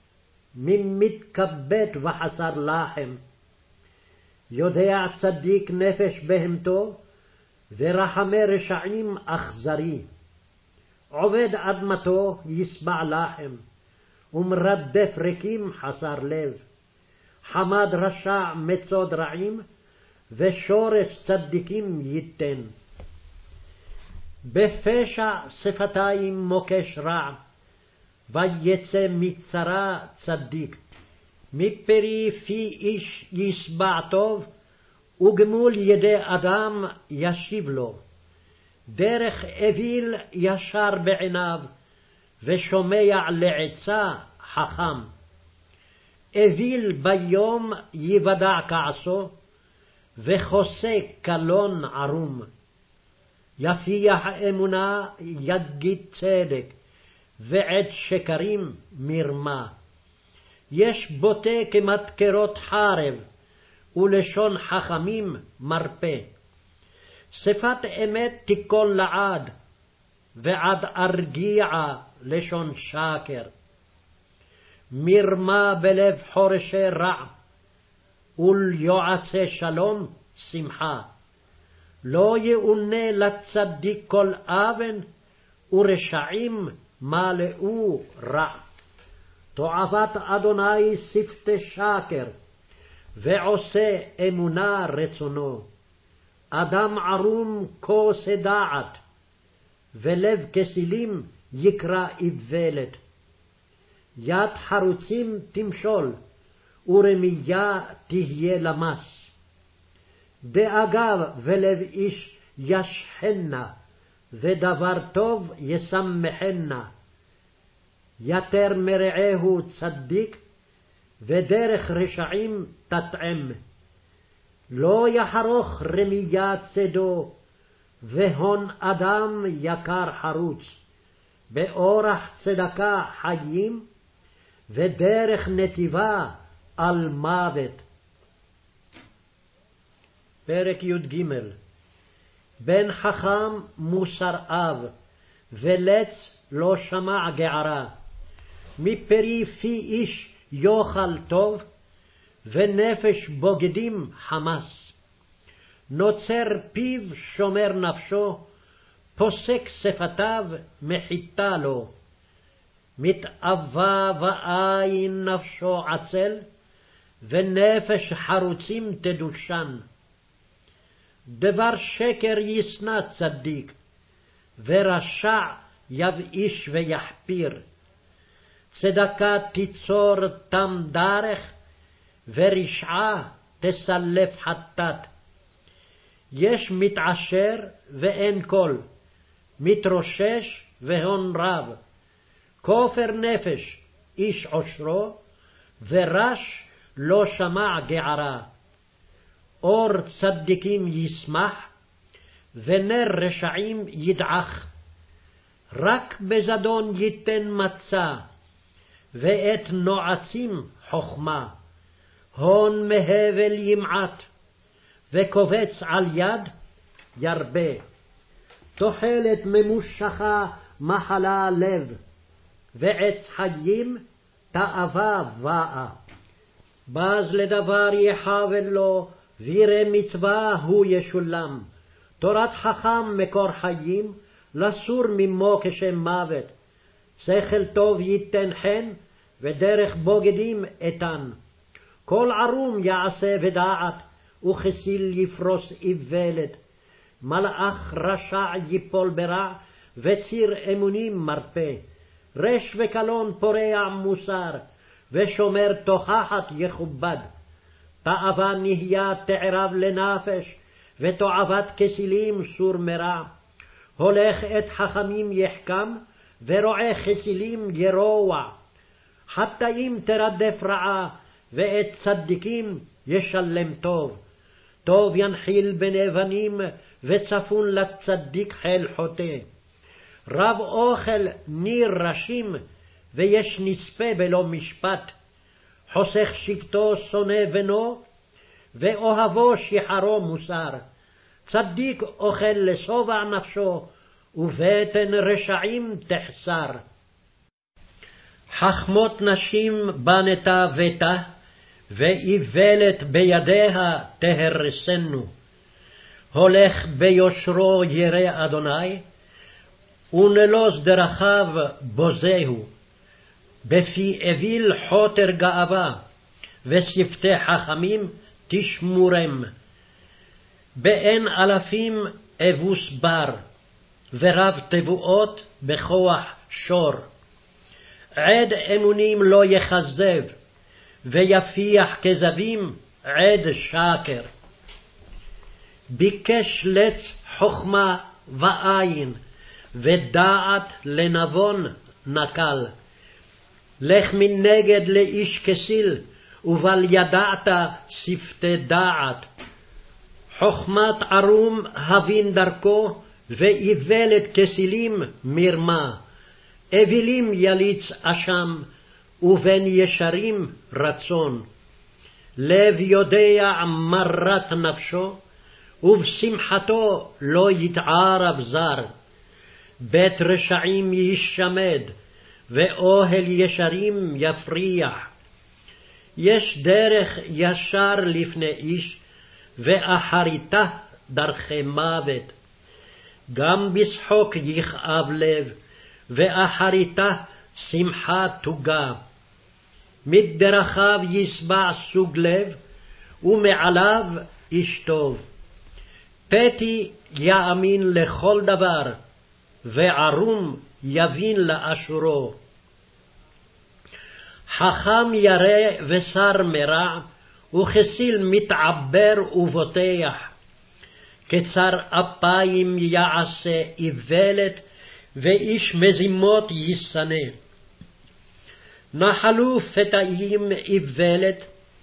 ממתכבד וחסר לחם. יודע צדיק נפש בהמתו, ורחמי רשעים אכזרי. עובד אדמתו ישבע לחם, ומרדף ריקים חסר לב. חמד רשע מצוד רעים, ושורש צדיקים ייתן. בפשע שפתיים מוקש רע, ויצא מצרה צדיק. מפרי פי איש ישבע טוב, וגמול ידי אדם ישיב לו. דרך אוויל ישר בעיניו, ושומע לעצה חכם. אוויל ביום יוודע כעסו, וחוסה קלון ערום. יפיח אמונה יגיד צדק, ועד שקרים מרמה. יש בוטה כמתקרות חרב, ולשון חכמים מרפא. שפת אמת תיכון לעד, ועד ארגיע לשון שקר. מרמה בלב חורשי רע, וליועצי שלום שמחה. לא יאונה לצדיק כל אבן, ורשעים מלאו רע. תועבת אדוני שפתי שקר, ועושה אמונה רצונו. אדם ערום כוס דעת, ולב כסילים יקרא איוולת. יד חרוצים תמשול, ורמיה תהיה למס. דאגב ולב איש ישחנה, ודבר טוב ישמחנה. יתר מרעהו צדיק, ודרך רשעים תטעם. לא יחרוך רמיה צדו, והון אדם יקר חרוץ. באורח צדקה חיים, ודרך נתיבה על מוות. פרק י"ג. בן חכם מוסר אב, ולץ לא שמע גערה. מפרי פי איש יאכל טוב, ונפש בוגדים חמס. נוצר פיו שומר נפשו, פוסק שפתיו מחיתה לו. מתאווה ואין נפשו עצל, ונפש חרוצים תדושן. דבר שקר ישנא צדיק, ורשע יבאיש ויחפיר. צדקה תיצור תם דרך, ורשעה תסלף חטאת. יש מתעשר ואין קול, מתרושש והון רב. כופר נפש איש עושרו, ורש לא שמע גערה. אור צדיקים ישמח, ונר רשעים ידעך. רק בזדון ייתן מצה, ואת נועצים חכמה. הון מהבל ימעט, וקובץ על יד ירבה. תוחלת ממושכה מחלה לב, ועץ חיים תאווה באה. בז לדבר יחבל לו, וירא מצווה הוא ישולם. תורת חכם מקור חיים, לסור ממו כשם מוות. שכל טוב ייתן חן, ודרך בוגדים איתן. כל ערום יעשה ודעת, וכסיל יפרוס איוולת. מלאך רשע ייפול ברע, וציר אמונים מרפא. רש וקלון פורע מוסר, ושומר תוכחת יכובד. תאווה נהיה תערב לנפש, ותועבת כסילים סור מרע. הולך את חכמים יחכם, ורועה חסילים ירוע. חטאים תרדף רעה, ואת צדיקים ישלם טוב. טוב ינחיל בני בנים, וצפון לצדיק חיל חוטא. רב אוכל ניר ראשים, ויש נספה בלא משפט. חוסך שבטו שונא בנו, ואוהבו שחרו מוסר. צדיק אוכל לשובע נפשו, ובטן רשעים תחסר. חכמות נשים בנתה ביתה, ואיוולת בידיה תהרסנו. הולך ביושרו ירא אדוני, ונלוז דרכיו בוזהו. בפי אוויל חוטר גאווה, ושפתי חכמים תשמורם. באין אלפים אבוס בר, ורב תבואות בכוח שור. עד אמונים לא יחזב, ויפיח כזבים עד שקר. ביקש לץ חכמה ואין, ודעת לנבון נקל. לך מנגד לאיש כסיל, ובל ידעת שפתי דעת. חכמת ערום הבין דרכו, ואיוולת כסילים מרמה. אווילים יליץ אשם, ובין ישרים רצון. לב יודע מרת נפשו, ובשמחתו לא יתערב זר. בית רשעים ישמד, ואוהל ישרים יפריח. יש דרך ישר לפני איש, ואחריתה דרכי מוות. גם בשחוק יכאב לב, ואחריתה שמחה תוגה. מדרכיו ישבע סוג לב, ומעליו איש טוב. פתי יאמין לכל דבר, וערום יבין לאשורו. חכם ירא ושר מרע, וכסיל מתעבר ובוטח. קצר אפיים יעשה איוולת, ואיש מזימות ישנא. נחלו פתאים איוולת,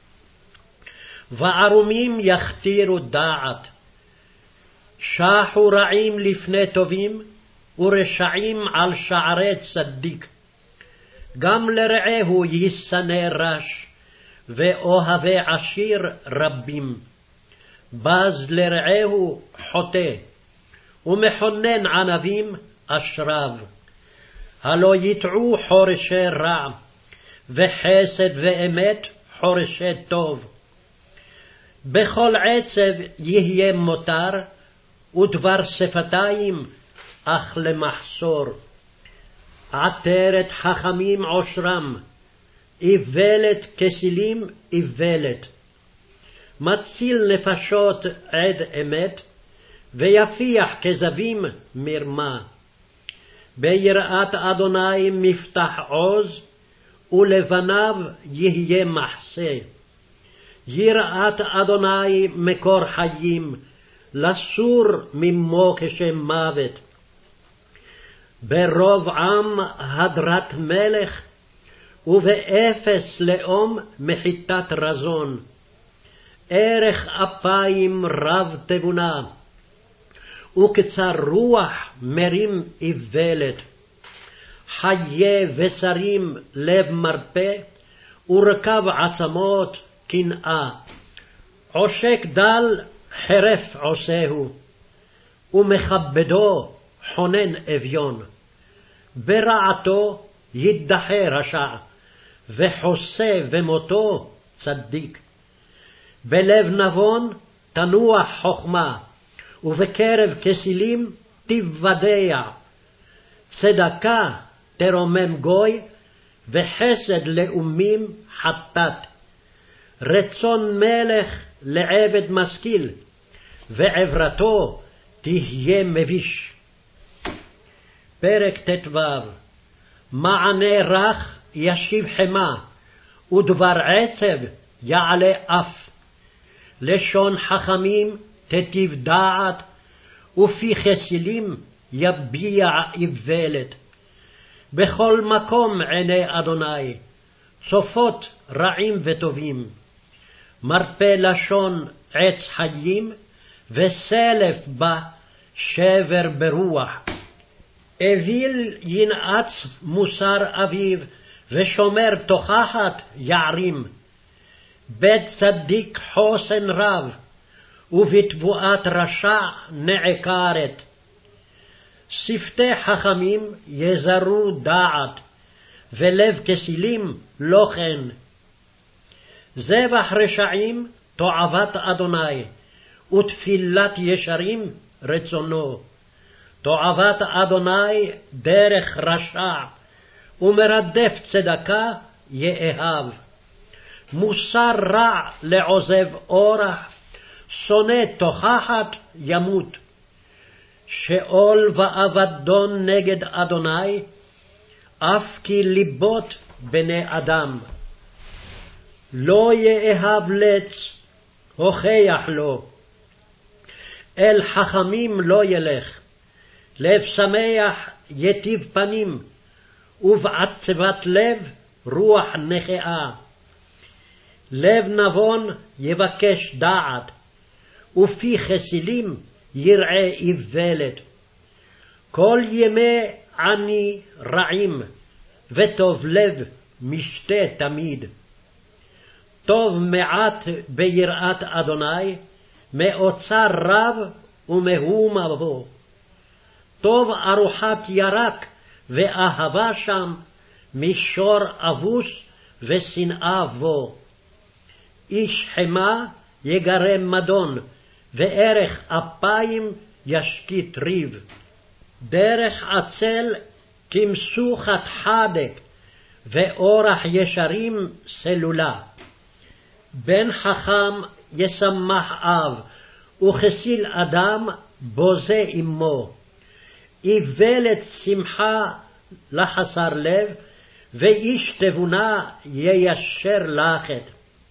וערומים יכתירו דעת. שחו רעים לפני טובים, ורשעים על שערי צדיק. גם לרעהו ישנא רש, ואוהבי עשיר רבים. בז לרעהו חוטא, ומכונן ענבים אשריו. הלא יטעו חורשי רע, וחסד ואמת חורשי טוב. בכל עצב יהיה מותר, ודבר שפתיים אך למחסור. עטרת חכמים עושרם, איוולת כסילים איוולת. מציל נפשות עד אמת, ויפיח כזבים מרמה. ביראת אדוני מפתח עוז, ולבניו יהיה מחסה. יראת אדוני מקור חיים, לסור ממו כשם מוות. ברוב עם הדרת מלך, ובאפס לאום מחיתת רזון. ערך אפיים רב תבונה, וקצר רוח מרים איוולת. חיי ושרים לב מרפא, ורקב עצמות קנאה. עושק דל חרף עושהו, ומכבדו חונן אביון. ברעתו ידחה רשע, וחוסה ומותו צדיק. בלב נבון תנוח חכמה, ובקרב כסילים תיוודע. צדקה תרומם גוי, וחסד לאומים חטאת. רצון מלך לעבד משכיל, ועברתו תהיה מביש. פרק ט"ו. מענה רך ישיב חמה, ודבר עצב יעלה אף. לשון חכמים תטיב דעת, ופי חסילים יביע איוולת. בכל מקום עיני אדוני, צופות רעים וטובים. מרפא לשון עץ חיים, וסלף בה שבר ברוח. אוויל ינעץ מוסר אביו, ושומר תוכחת יערים. בית צדיק חוסן רב, ובתבואת רשע נעקרת. שפתי חכמים יזרו דעת, ולב כסילים לא כן. זבח רשעים תועבת אדוני, ותפילת ישרים רצונו. תועבת אדוני דרך רשע, ומרדף צדקה יאהב. מוסר רע לעוזב אורח, שונא תוכחת ימות. שאול ואבדון נגד אדוני, אף כי ליבות בני אדם. לא יאהב לץ, הוכיח לו. אל חכמים לא ילך. לב שמח יטיב פנים, ובעצבת לב רוח נכאה. לב נבון יבקש דעת, ופי חסילים יראה איוולת. כל ימי עני רעים, וטוב לב משתה תמיד. טוב מעט ביראת אדוני, מאוצר רב ומהומה בו. טוב ארוחת ירק ואהבה שם, מישור אבוס ושנאה בו. איש חמה יגרם מדון, וערך אפיים ישקיט ריב. דרך עצל כמסוכת חדק, ואורח ישרים סלולה. בן חכם ישמח אב, וכסיל אדם בוזה אמו. איוולת שמחה לחסר לב, ואיש תבונה יישר לחת.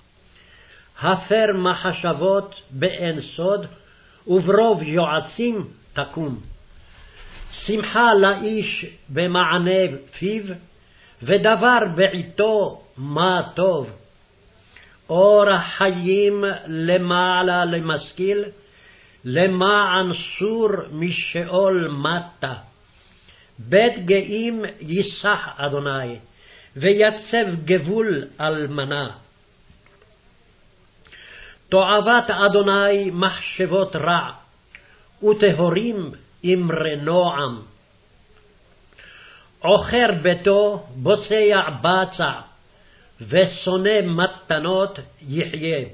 הפר מחשבות באין סוד, וברוב יועצים תקום. שמחה לאיש במענה פיו, ודבר בעיתו מה טוב. אורח חיים למעלה למשכיל, למען סור משאול מטה. בית גאים ייסח אדוני, ויצב גבול אלמנה. תועבת אדוני מחשבות רע, וטהורים אמרי נועם. עוכר ביתו בוצע בצע, ושונא מתנות יחיה.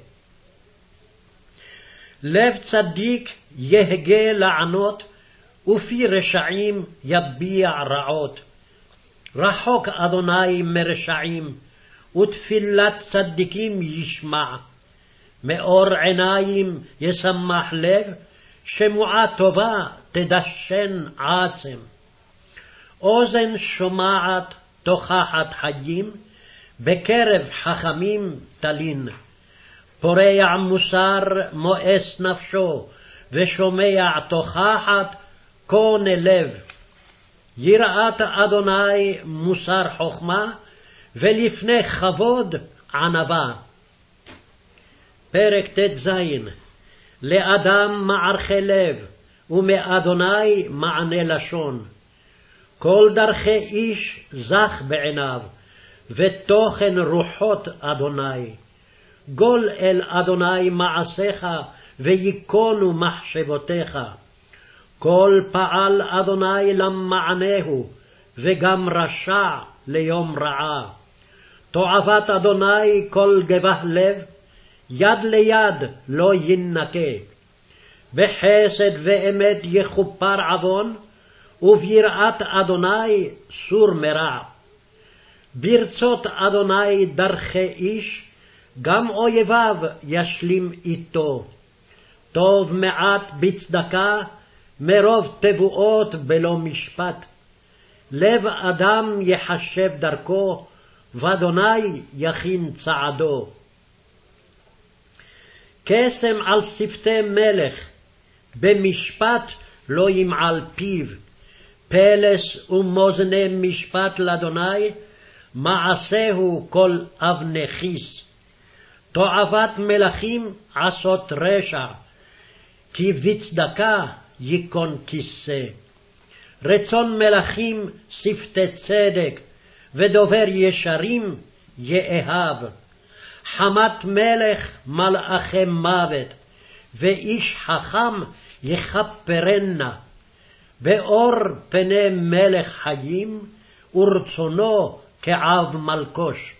לב צדיק יהגה לענות, ופי רשעים יביע רעות. רחוק אדוני מרשעים, ותפילת צדיקים ישמע. מאור עיניים ישמח לב, שמועה טובה תדשן עצם. אוזן שומעת תוכחת חיים, בקרב חכמים תלין. פורע מוסר מואס נפשו, ושומע תוכחת קונה לב. יראת אדוני מוסר חכמה, ולפני כבוד ענווה. פרק ט"ז. לאדם מערכי לב, ומאדוני מענה לשון. כל דרכי איש זך בעיניו, ותוכן רוחות אדוני. גול אל אדוני מעשיך, ויקונו מחשבותיך. כל פעל אדוני למענהו, וגם רשע ליום רעה. תועבת אדוני כל גבח לב, יד ליד לא ינקה. בחסד ואמת יכופר עוון, וביראת אדוני סור מרע. ברצות אדוני דרכי איש, גם אויביו ישלים איתו. טוב מעט בצדקה, מרוב תבואות בלא משפט. לב אדם יחשב דרכו, ואדוני יכין צעדו. קסם על שפתי מלך, במשפט לא ימעל פיו. פלס ומאזני משפט לאדוני, מעשהו כל אבני כיס. תועבת מלכים עשות רשע, כי בצדקה ייכון כיסא. רצון מלכים שפתי צדק, ודובר ישרים יאהב. חמת מלך מלאכי מוות, ואיש חכם יכפרנה. באור פני מלך חיים, ורצונו כעב מלקוש.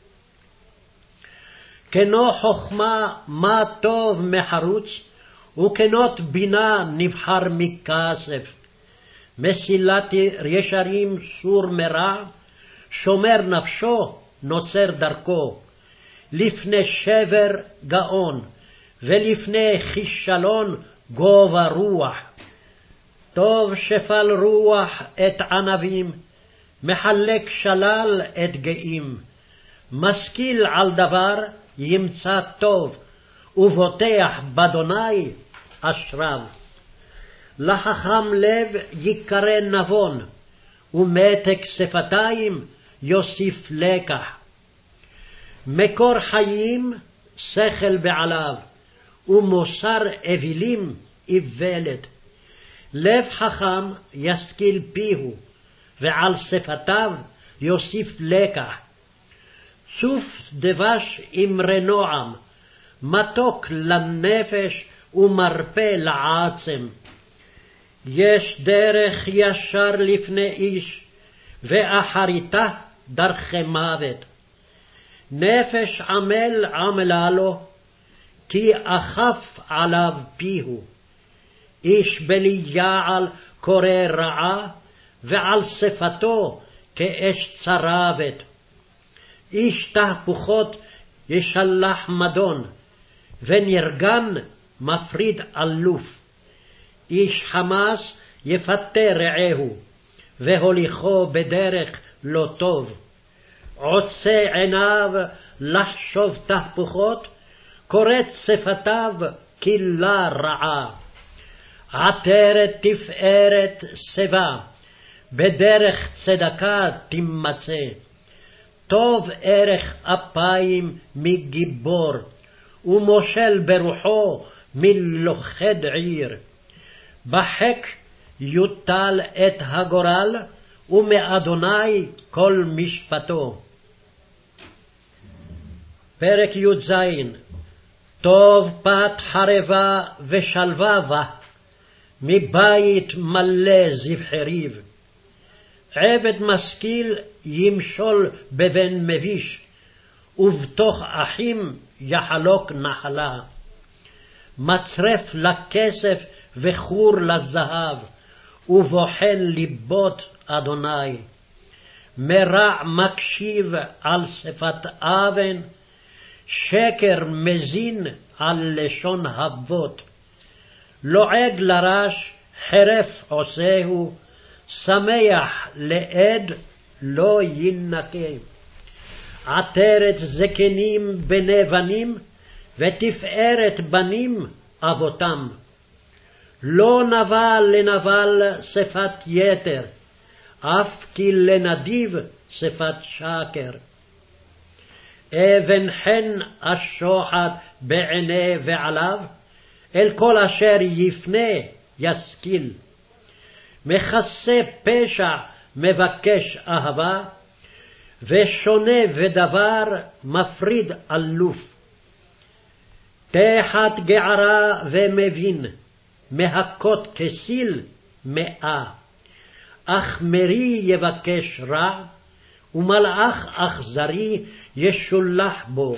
כנו חכמה מה טוב מחרוץ, וכנות בינה נבחר מכסף. מסילת ישרים סור מרע, שומר נפשו נוצר דרכו. לפני שבר גאון, ולפני כישלון גובה רוח. טוב שפל רוח את ענבים, מחלק שלל את גאים. משכיל על דבר ימצא טוב, ובוטח באדוני אשריו. לחכם לב יקרא נבון, ומתק שפתיים יוסיף לקח. מקור חיים שכל בעליו, ומוסר אווילים איוולת. לב חכם ישכיל פיהו, ועל שפתיו יוסיף לקח. צוף דבש אמרי נועם, מתוק לנפש ומרפא לעצם. יש דרך ישר לפני איש, ואחריתה דרכי מוות. נפש עמל עמלה לו, כי אכף עליו פיהו. איש בלי יעל קורא רעה, ועל שפתו כאש צרבת. איש תהפוכות ישלח מדון, ונרגן מפריד אלוף. איש חמס יפתה רעהו, והוליכו בדרך לא טוב. עוצה עיניו לחשוב תהפוכות, קורץ שפתיו כלה רעה. עטרת תפארת שיבה, בדרך צדקה תימצא. טוב ערך אפיים מגיבור, ומושל ברוחו מלוכד עיר. בחק יוטל את הגורל, ומאדוני כל משפטו. פרק י"ז. טוב פת חרבה ושלווה בה, מבית מלא זבחריב. עבד משכיל ימשול בבן מביש, ובתוך אחים יחלוק נחלה. מצרף לכסף וחור לזהב, ובוחן ליבות אדוני. מרע מקשיב על שפת אבן, שקר מזין על לשון אבות. לועג לרש חרף עושהו, שמח לעד לא ינקה. עטרת זקנים בני בנים, ותפארת בנים אבותם. לא נבל לנבל שפת יתר, אף כי לנדיב שפת שקר. אבן חן השוחד בעיני ועליו, אל כל אשר יפנה ישכיל. מכסה פשע מבקש אהבה, ושונה ודבר מפריד אלוף. תחת גערה ומבין, מהכות כסיל מאה. אך מרי יבקש רע, ומלאך אכזרי ישולח בו.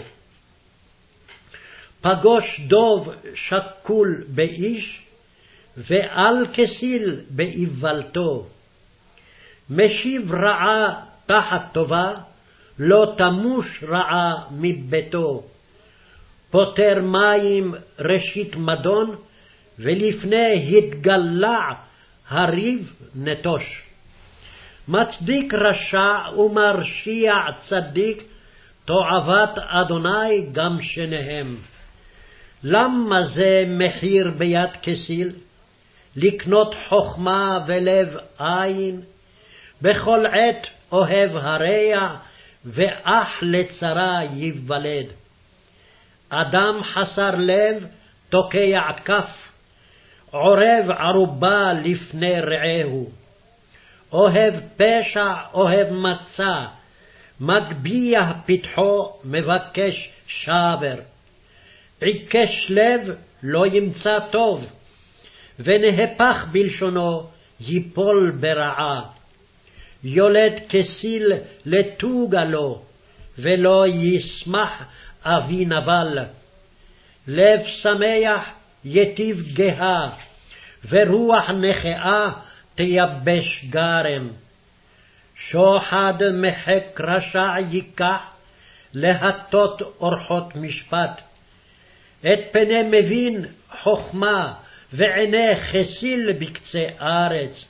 פגוש דוב שקול באיש, ועל כסיל באיוולתו. משיב רעה תחת טובה, לא תמוש רעה מביתו. פותר מים ראשית מדון, ולפני התגלע הריב נטוש. מצדיק רשע ומרשיע צדיק, תועבת אדוני גם שניהם. למה זה מחיר ביד כסיל? לקנות חוכמה ולב עין. בכל עת אוהב הרע, ואח לצרה ייוולד. אדם חסר לב תוקע כף, עורב ערובה לפני רעהו. אוהב פשע אוהב מצה, מגביה פתחו מבקש שבר. עיקש לב לא ימצא טוב, ונהפך בלשונו ייפול ברעה. יולד כסיל לתוגה לו, ולא ישמח אבי נבל. לב שמח יטיב גאה, ורוח נכאה תייבש גרם. שוחד מחק רשע ייקח, להטות אורחות משפט. את פני מבין חוכמה, ועיני כסיל בקצה ארץ.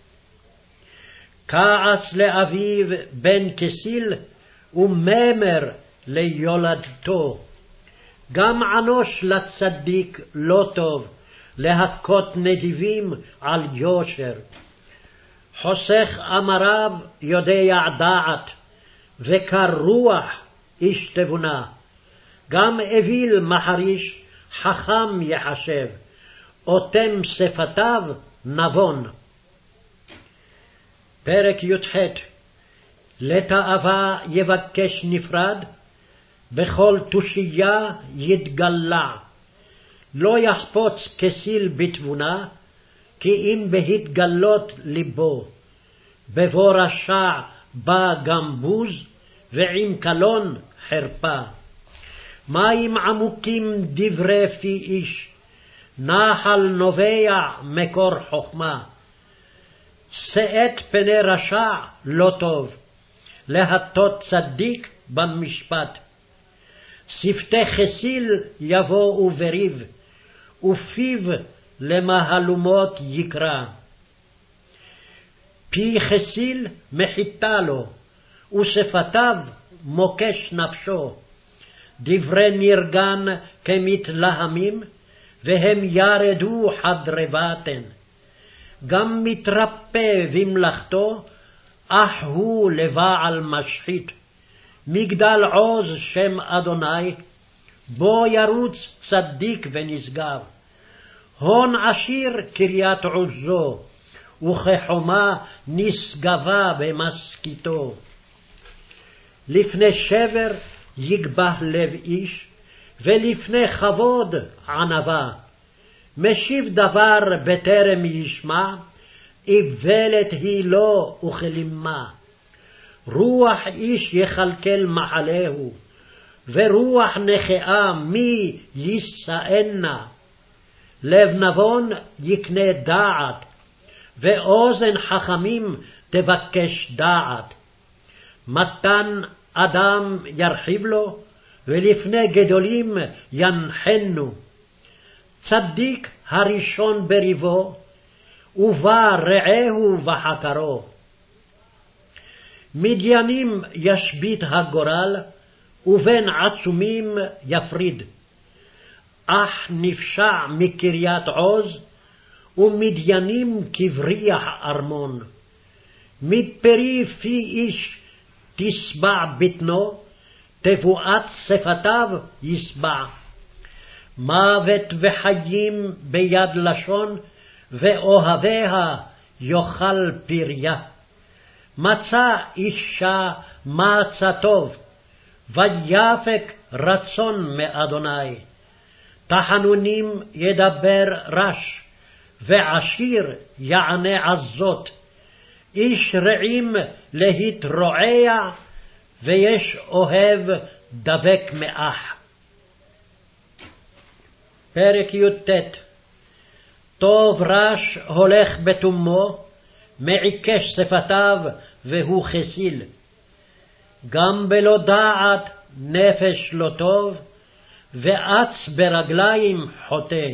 כעס לאביו בן כסיל, וממר ליולדתו. גם ענוש לצדיק לא טוב, להכות נדיבים על יושר. חוסך אמריו יודע דעת, וקר רוח איש תבונה. גם אוויל מחריש חכם יחשב, אוטם שפתיו נבון. פרק י"ח. לתאווה יבקש נפרד, בכל תושייה יתגלע. לא יחפוץ כסיל בתבונה, כי אם בהתגלות ליבו. בבוא רשע בא גם בוז, ועם קלון חרפה. מים עמוקים דברי פי איש, נחל נובע מקור חוכמה. שאת פני רשע לא טוב, להטות צדיק במשפט. שפתי כסיל יבואו בריב, ופיו למהלומות יקרא. פי כסיל מחיתה לו, ושפתיו מוקש נפשו. דברי נרגן כמתלהמים, והם ירדו חדרי בטן. גם מתרפא במלאכתו, אך הוא לבעל משחית. מגדל עוז שם אדוני, בו ירוץ צדיק ונשגב. הון עשיר קריית עוזו, וכחומה נשגבה במסכיתו. לפני שבר יגבה לב איש, ולפני כבוד ענווה. משיב דבר בטרם ישמע, איוולת היא לו וכלימה. רוח איש יכלכל מחלהו, ורוח נכאה מי יישאנה. לב נבון יקנה דעת, ואוזן חכמים תבקש דעת. מתן אדם ירחיב לו, ולפני גדולים ינחנו. צדיק הראשון בריבו, ובא רעהו וחקרו. מדיינים ישבית הגורל, ובין עצומים יפריד. אך נפשע מקריית עוז, ומדיינים כבריח ארמון. מפרי פי איש תשבע בטנו, תבואת שפתיו ישבע. מוות וחיים ביד לשון, ואוהביה יאכל פריה. מצא אישה מצא טוב, ויפק רצון מאדוני. תחנונים ידבר רש, ועשיר יענה עזות. איש רעים להתרועע, ויש אוהב דבק מאח. פרק י"ט. טוב רש הולך בתומו, מעיקש שפתיו והוא חסיל. גם בלא דעת נפש לא טוב, ואץ ברגליים חוטא.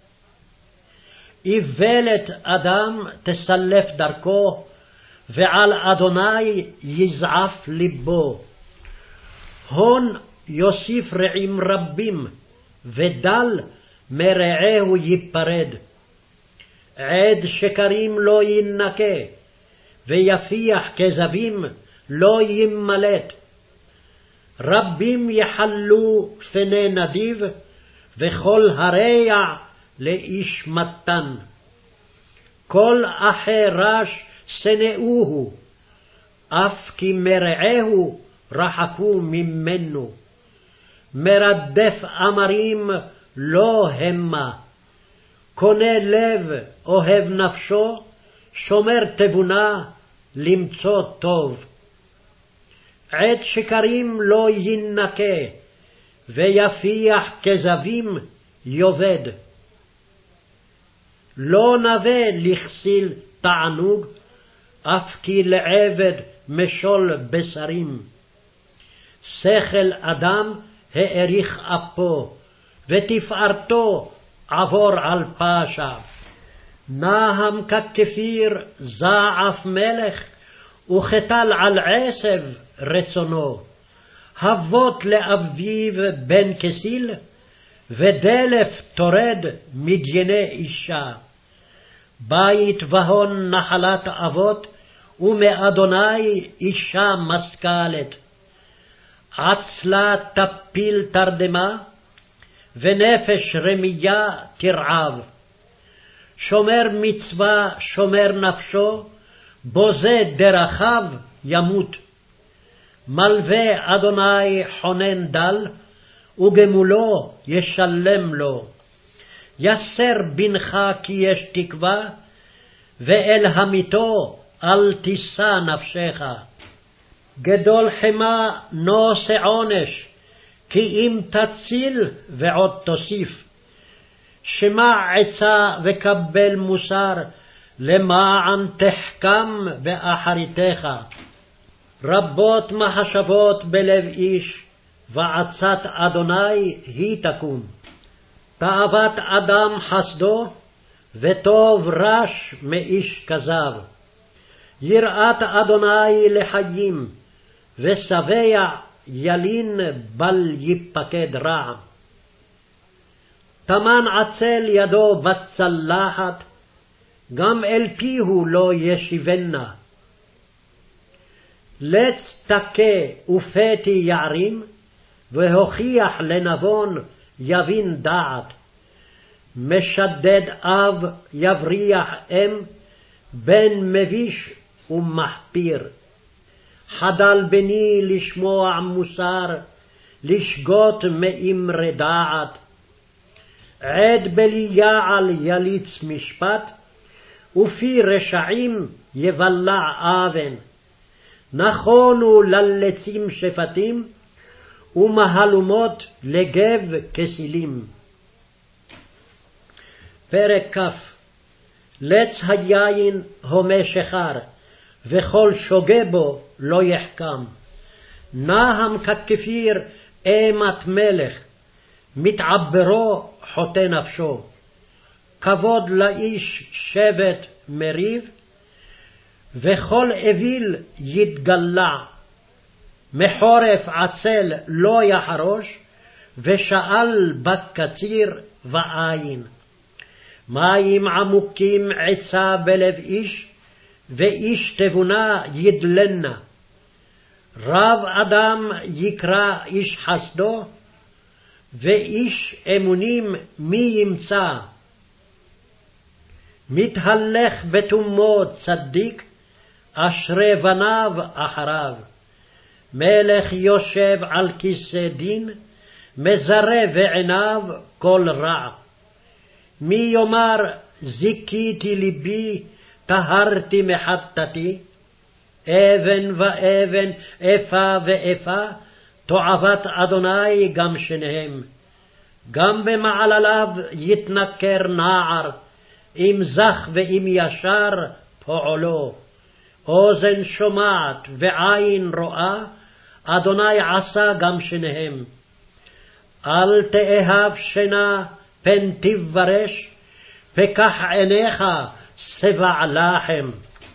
איוולת אדם תסלף דרכו, ועל אדוני יזעף ליבו. הון יוסיף רעים רבים, ודל מרעהו ייפרד. עד שקרים לא ינקה, ויפיח כזבים לא ימלט. רבים יחלו פני נדיב, וכל הרע לאיש מתן. כל אחי רש שנאוהו, אף כי מרעהו רחקו ממנו. מרדף אמרים לא המה, קונה לב אוהב נפשו, שומר תבונה למצוא טוב. עת שקרים לא ינקה, ויפיח כזבים יובד. לא נווה לכסיל תענוג, אף כי לעבד משול בשרים. שכל אדם האריך אפו, ותפארתו עבור על פשע. נהם ככפיר זעף מלך, וכתל על עשב רצונו. הבות לאביו בן כסיל, ודלף תורד מדייני אישה. בית והון נחלת אבות, ומאדוני אישה משכלת. עצלה תפיל תרדמה, ונפש רמיה תרעב. שומר מצווה שומר נפשו, בוזה דרכיו ימות. מלווה אדוני חונן דל, וגמולו ישלם לו. יסר בנך כי יש תקווה, ואל המיתו אל תישא נפשך. גדול חמה נושא עונש, כי אם תציל ועוד תוסיף. שמע עצה וקבל מוסר, למען תחכם באחריתך. רבות מחשבות בלב איש, ועצת אדוני היא תקום. תאוות אדם חסדו, וטוב רש מאיש כזב. יראת אדוני לחיים, ושבע ילין בל ייפקד רע. תמן עצל ידו בצלחת, גם אל פיהו לא ישיבנה. לץ תכה ופתי יערים, והוכיח לנבון יבין דעת. משדד אב יבריח אם, בן מביש ומחפיר. חדל בני לשמוע מוסר, לשגות מאמרי דעת. עד בליעל יליץ משפט, ופי רשעים יבלע אבן. נכונו ללצים שפטים, ומהלומות לגב כסילים. פרק כ'. לץ היין הומה שחר, וכל שוגה בו לא יחכם. נהם ככפיר אימת מלך, מתעברו חוטא נפשו. כבוד לאיש שבט מריב, וכל אוויל יתגלע. מחורף עצל לא יחרוש, ושאל בקציר ועין. מים עמוקים עצה בלב איש, ואיש תבונה ידלנה. רב אדם יקרא איש חסדו, ואיש אמונים מי ימצא. מתהלך בתומו צדיק, אשרי בניו אחריו. מלך יושב על כיסא דין, מזרה בעיניו כל רע. מי יאמר זיכיתי ליבי, טהרתי מחטאתי? אבן ואבן, איפה ואיפה, תועבת אדוני גם שניהם. גם במעלליו יתנכר נער, אם זך ואם ישר פועלו. אוזן שומעת ועין רואה, אדוני עשה גם שניהם. אל תאהב שינה פן תברש, פקח עיניך שבע לחם.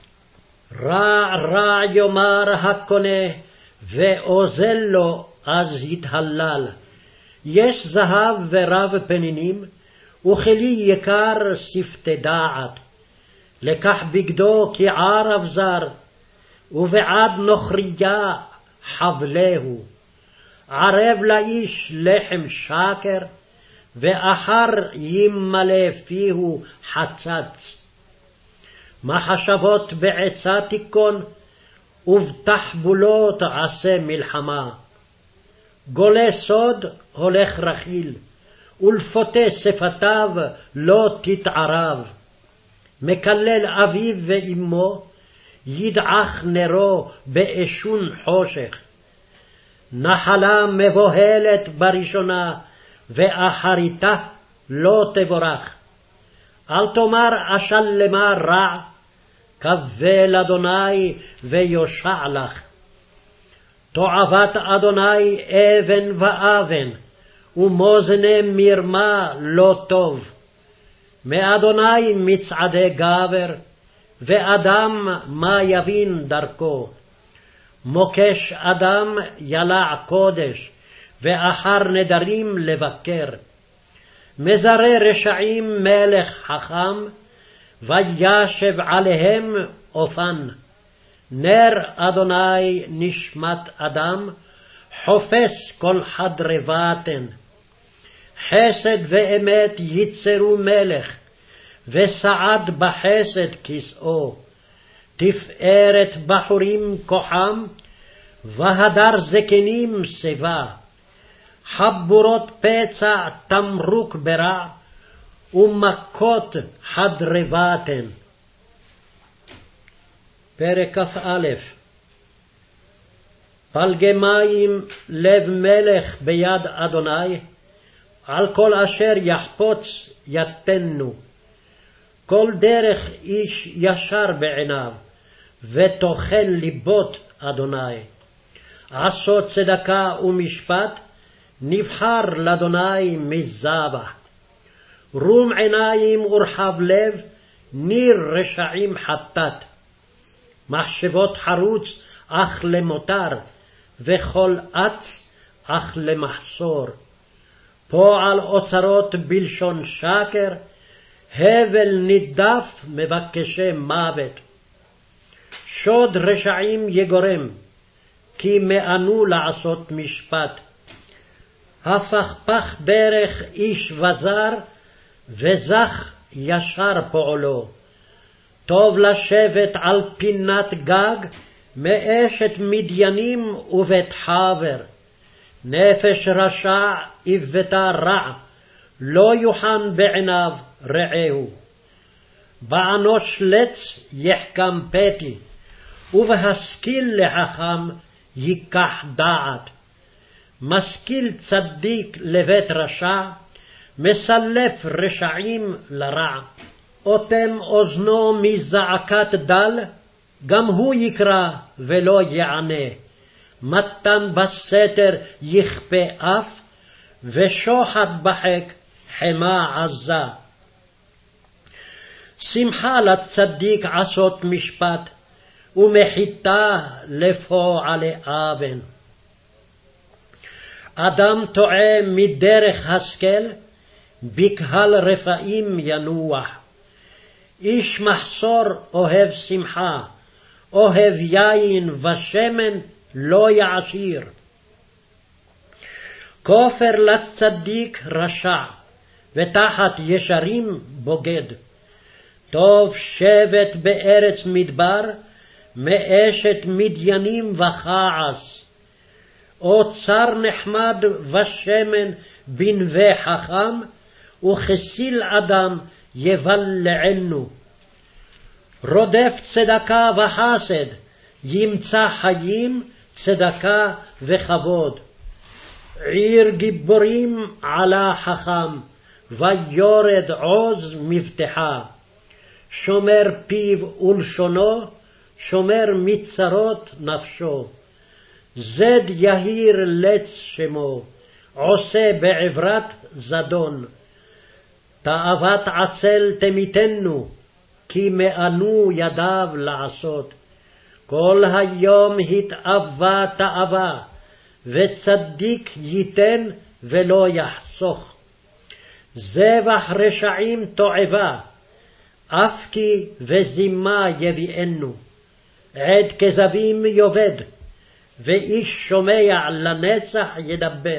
רע רע יאמר הקונה, ואוזל לו אז יתהלל. יש זהב ורב פנינים, וכלי יקר שפתי דעת. לקח בגדו כערב זר, ובעד נוכריה חבלהו. ערב לאיש לחם שקר, ואחר ימלא פיהו חצץ. מחשבות בעצה תיכון, ובתחבולות עשה מלחמה. גולה סוד הולך רכיל, ולפותה שפתיו לא תתערב. מקלל אביו ואמו, ידעך נרו באשון חושך. נחלה מבוהלת בראשונה, ואחריתה לא תבורך. אל תאמר אשלמה רע, קבל אדוני ויושע לך. תועבת אדוני אבן ואבן, ומאזני מרמה לא טוב. מאדוני מצעדי גבר, ואדם מה יבין דרכו. מוקש אדם ילע קודש, ואחר נדרים לבקר. מזרה רשעים מלך חכם, וישב עליהם אופן. נר אדוני נשמת אדם, חופש כל חדרי בטן. חסד ואמת יצרו מלך, וסעד בחסד כסאו. תפארת בחורים כוחם, והדר זקנים שיבה. חבורות פצע תמרוק ברע, ומכות חדרי בטן. פרק כ"א. פלגי מים לב מלך ביד אדוני, על כל אשר יחפוץ יתנו. כל דרך איש ישר בעיניו, ותוכן ליבות אדוני. עשות צדקה ומשפט, נבחר לאדוני מזבח. רום עיניים ורחב לב, ניר רשעים חטאת. מחשבות חרוץ אך למותר, וכל אץ אך למחסור. פועל אוצרות בלשון שקר, הבל נידף מבקשי מוות. שוד רשעים יגורם, כי מאנו לעשות משפט. הפכפך ברך איש וזר, וזך ישר פועלו. טוב לשבת על פינת גג, מאשת מדיינים ובית חבר. נפש רשע איבתה רע, לא יוחן בעיניו רעהו. באנוש לץ יחכם פתי, ובהשכיל לחכם ייקח דעת. משכיל צדיק לבית רשע, מסלף רשעים לרע. אוטם אוזנו מזעקת דל, גם הוא יקרא ולא יענה. מתן בסתר יכפה אף, ושוחד בחק חמה עזה. שמחה לצדיק עשות משפט, ומחיתה לפועלי אבן. אדם טועה מדרך השכל, בקהל רפאים ינוח. איש מחסור אוהב שמחה, אוהב יין ושמן לא יעשיר. כופר לצדיק רשע, ותחת ישרים בוגד. טוב שבט בארץ מדבר, מאשת מדיינים וכעס. אוצר נחמד ושמן בנווה חכם, וכסיל אדם יבלענו. רודף צדקה וחסד, ימצא חיים, צדקה וכבוד. עיר גיבורים עלה חכם, ויורד עוז מבטחה. שומר פיו ולשונו, שומר מצרות נפשו. זד יהיר לץ שמו, עושה בעברת זדון. תאוות עצל תמיתנו, כי מאנו ידיו לעשות. כל היום התאווה תאווה, וצדיק ייתן ולא יחסוך. זבח רשעים תועבה, אף כי וזימה יביאנו. עד כזבים יובד, ואיש שומע לנצח ידבר.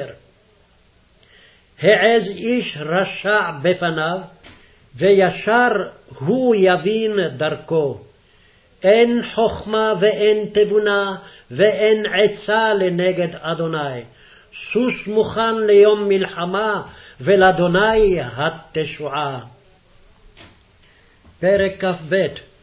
העז איש רשע בפניו, וישר הוא יבין דרכו. אין חוכמה ואין תבונה, ואין עצה לנגד אדוני. סוס מוכן ליום מלחמה, ולאדוני התשועה. פרק כ"ב.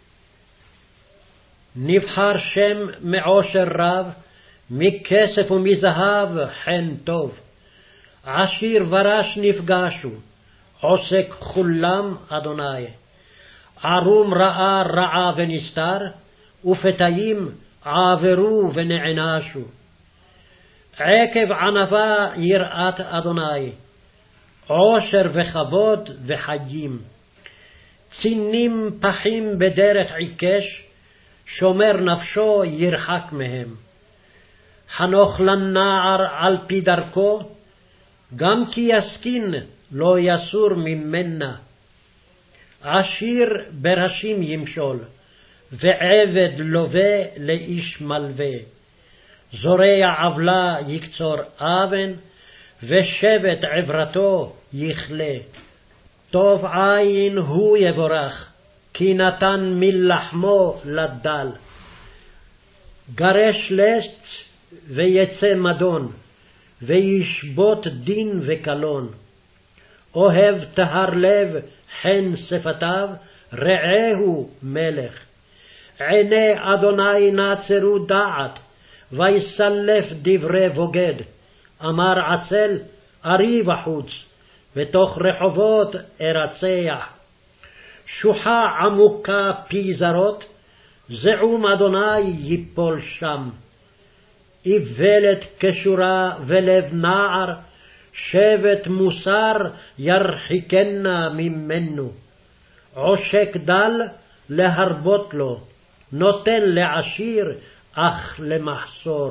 נבחר שם מעושר רב, מכסף ומזהב חן טוב. עשיר ורש נפגשו, עוסק כולם אדוני. ערום ראה רעה ונסתר, ופתאים עברו ונענשו. עקב ענווה יראת אדוני, עושר וכבוד וחיים. צינים פחים בדרך עיקש, שומר נפשו ירחק מהם. חנוך לנער על פי דרכו, גם כי יסכין לא יסור ממנה. עשיר בראשים ימשול, ועבד לווה לאיש מלווה. זורע עוולה יקצור אבן, ושבט עברתו יכלה. טוב עין הוא יבורך, כי נתן מלחמו לדל. גרש לץ ויצא מדון, וישבות דין וקלון. אוהב טהר לב חן שפתיו, רעהו מלך. עיני אדוני נעצרו דעת, ויסלף דברי בוגד. אמר עצל, ארי בחוץ, ותוך רחובות ארצח. שוחה עמוקה פי זרות, זעום אדוני ייפול שם. איוולת כשורה ולב נער, שבט מוסר ירחיקנה ממנו. עושק דל להרבות לו, נותן לעשיר אך למחסור.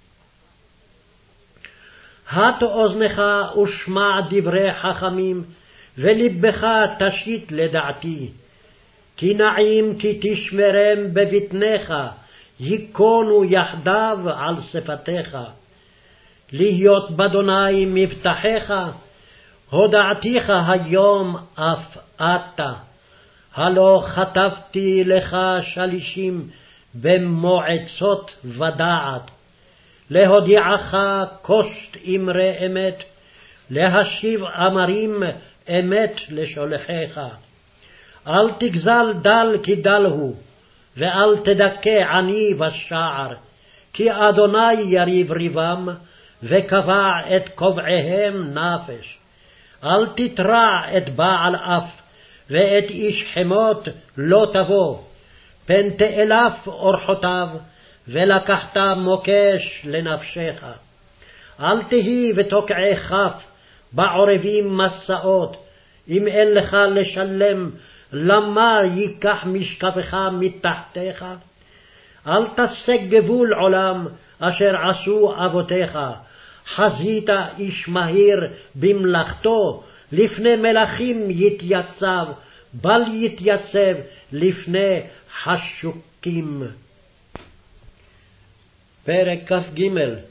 הט אוזנך ושמע דברי חכמים, ולבך תשית לדעתי. כי נעים כי תשמרם בבטנך, ייכונו יחדיו על שפתיך. להיות באדוני מבטחך, הודעתיך היום אף אתה. הלא חטפתי לך שלישים במועצות ודעת, להודיעך קושט אמרי אמת, להשיב אמרים אמת לשולחיך. אל תגזל דל כי דל הוא, ואל תדכא עני בשער, כי אדוני יריב ריבם, וקבע את קובעיהם נפש. אל תתרע את בעל אף, ואת איש חמות לא תבוא, פן תאלף אורחותיו, ולקחת מוקש לנפשך. אל תהי ותוקעי כף, בעורבים מסעות, אם אין לך לשלם, למה ייקח משקפך מתחתיך? אל תשג גבול עולם, אשר עשו אבותיך, חזית איש מהיר במלאכתו, לפני מלכים יתייצב, בל יתייצב לפני חשוקים. פרק כ"ג.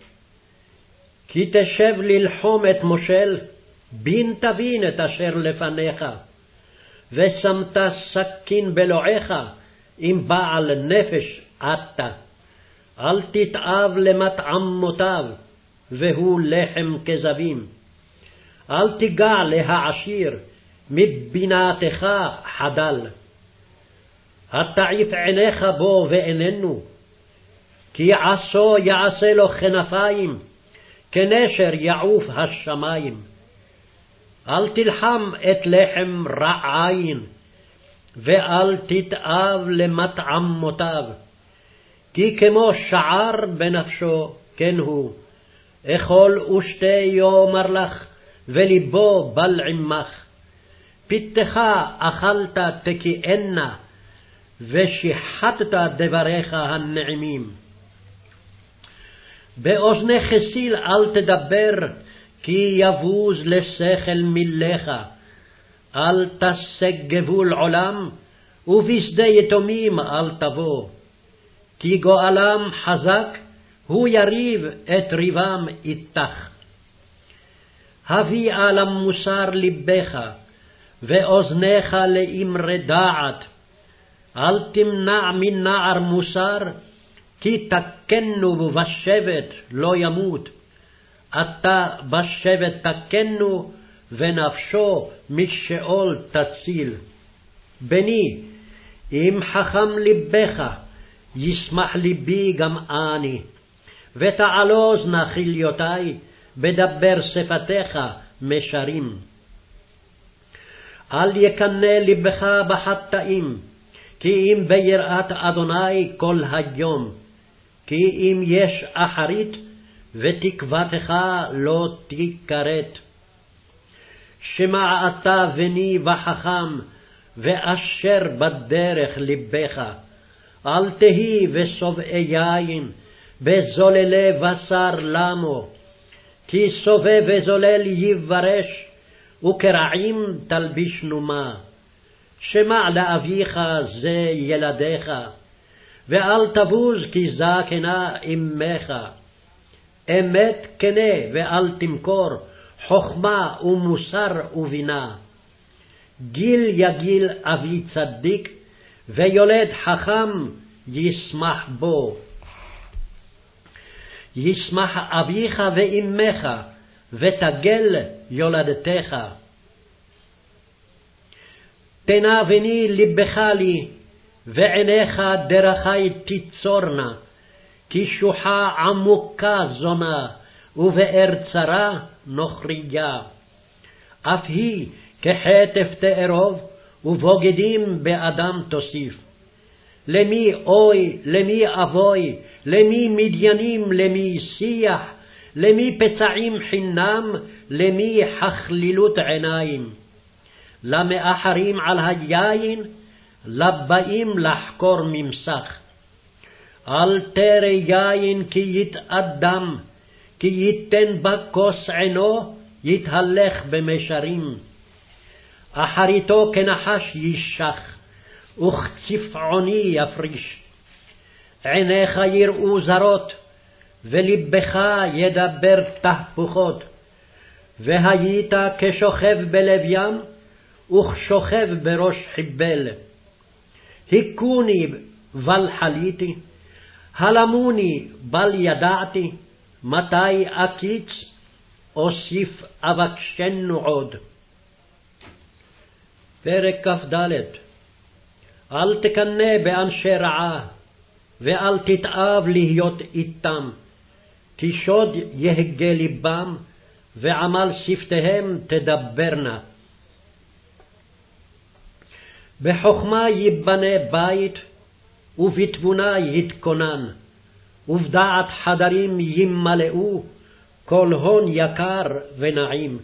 כי תשב ללחום את מושל, בין תבין את אשר לפניך, ושמת סכין בלועך, אם בעל נפש אתה. אל תתאב למטעמותיו, והוא לחם כזבים. אל תיגע להעשיר, מבינתך חדל. התעיף עיניך בו ואיננו, כי עשו יעשה לו כנפיים, כנשר יעוף השמיים. אל תלחם את לחם רע עין, ואל תתאב למטעמותיו, כי כמו שער בנפשו כן הוא. אכול ושתה יאמר לך, וליבו בל עמך. פיתך אכלת תקיענה, ושיחטת דבריך הנעימים. באוזני חסיל אל תדבר, כי יבוז לשכל מילך. אל תשג גבול עולם, ובשדה יתומים אל תבוא. כי גואלם חזק, הוא יריב את ריבם איתך. הביאה למוסר לבך, ואוזניך לאמרי דעת. אל תמנע מנער מוסר, כי תקנו בשבט לא ימות. אתה בשבט תקנו, ונפשו משאול תציל. בני, אם חכם לבך, ישמח ליבי גם אני. ותעלוז נא חיליותי, בדבר שפתיך משרים. אל יקנא לבך בחטאים, כי אם ביראת אדוני כל היום. כי אם יש אחרית, ותקוותך לא תכרת. שמע אתה בני וחכם, ואשר בדרך לבך. אל תהי ושובעי יין, בזוללי בשר למו. כי סובב וזולל יברש, וקרעים תלביש נומה. שמע לאביך זה ילדיך, ואל תבוז כי זקנה אמך. אמת כנה ואל תמכור, חכמה ומוסר ובינה. גיל יגיל אבי צדיק, ויולד חכם ישמח בו. ישמח אביך ואמך, ותגל יולדתך. תנה בני לבך לי, ועיניך דרכי תיצורנה. כי שוחה עמוקה זונה, ובאר צרה נוכריה. אף היא כחטף תארוב, ובוגדים באדם תוסיף. למי אוי, למי אבוי, למי מדיינים, למי שיח, למי פצעים חינם, למי חכלילות עיניים. למאחרים על היין, לבאים לחקור ממסך. אל תרא יין כי יתאדם, כי ייתן בה כוס עינו, יתהלך במישרים. אחריתו כנחש ישח, וכצפעוני יפריש. עיניך יראו זרות, ולבך ידבר תהפוכות. והיית כשוכב בלב ים, וכשוכב בראש חיבל. היכוני בל חליתי, הלמוני בל ידעתי, מתי אקיץ, אוסיף אבקשנו עוד. פרק כ"ד. אל תקנא באנשי רעה, ואל תתאב להיות איתם, כי שוד יהגה ליבם, ועמל שפתיהם תדברנה. בחוכמה ייבנה בית, ובתבונה יתכונן, ובדעת חדרים ימלאו, כל הון יקר ונעים.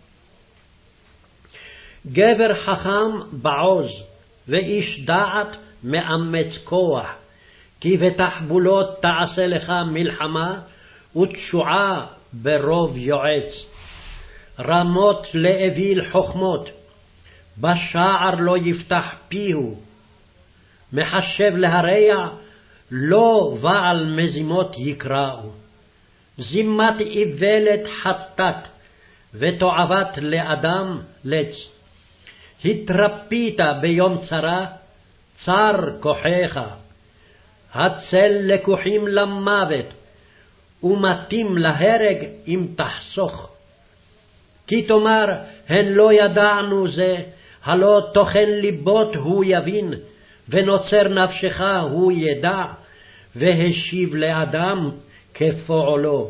גבר חכם בעוז, ואיש דעת מאמץ כוח, כי בתחבולות תעשה לך מלחמה, ותשועה ברוב יועץ. רמות לאוויל חכמות, בשער לא יפתח פיהו. מחשב להרע, לא בעל מזימות יקראו. זימת איוולת חטאת, ותועבת לאדם לץ. התרפית ביום צרה, צר כוחך. הצל לקוחים למוות, ומתים להרג אם תחסוך. כי תאמר, הן לא ידענו זה, הלא תוכן ליבות הוא יבין, ונוצר נפשך הוא ידע, והשיב לאדם כפועלו.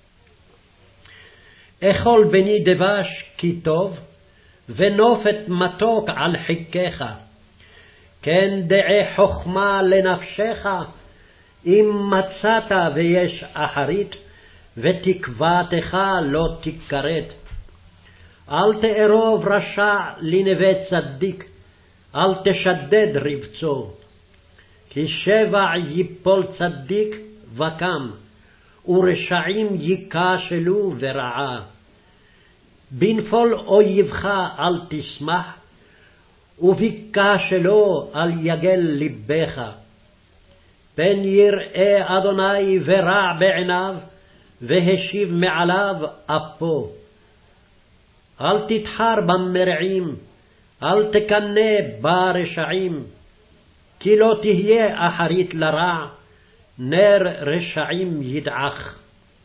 אכול בני דבש כי טוב, ונופת מתוק על חיכך. כן דעי חכמה לנפשך, אם מצאת ויש אחרית, ותקוותך לא תכרת. אל תארוב רשע לנווה צדיק, אל תשדד רבצו. כי שבע ייפול צדיק וקם, ורשעים ייכשלו ורעה. בנפול אויבך אל תשמח, ובכשלו אל יגל לבך. פן יראה אדוני ורע בעיניו, והשיב מעליו אפו. אל תתחר במרעים, אל תקנא ברשעים, כי לא תהיה אחרית לרע, נר רשעים ידעך.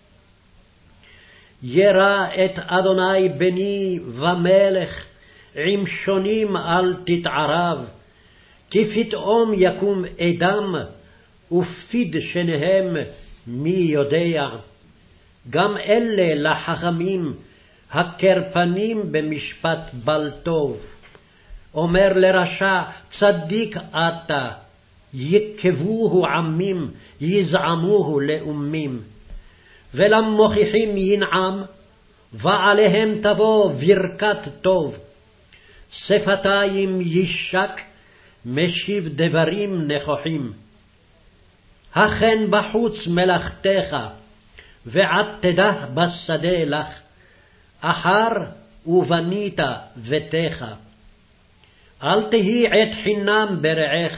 ירא את אדוני בני ומלך, עם שונים אל תתערב, כי פתאום יקום אדם, ופיד שניהם מי יודע. גם אלה לחכמים, הקרפנים במשפט בל טוב. אומר לרשע, צדיק אתה, יקבוהו עמים, יזעמוהו לאומים. ולמוכיחים ינעם, ועליהם תבוא ברכת טוב. שפתיים ישק, משיב דברים נכוחים. הכן בחוץ מלאכתך, ועד תדע בשדה לך, אחר ובנית ביתך. אל תהי עת חינם ברעך,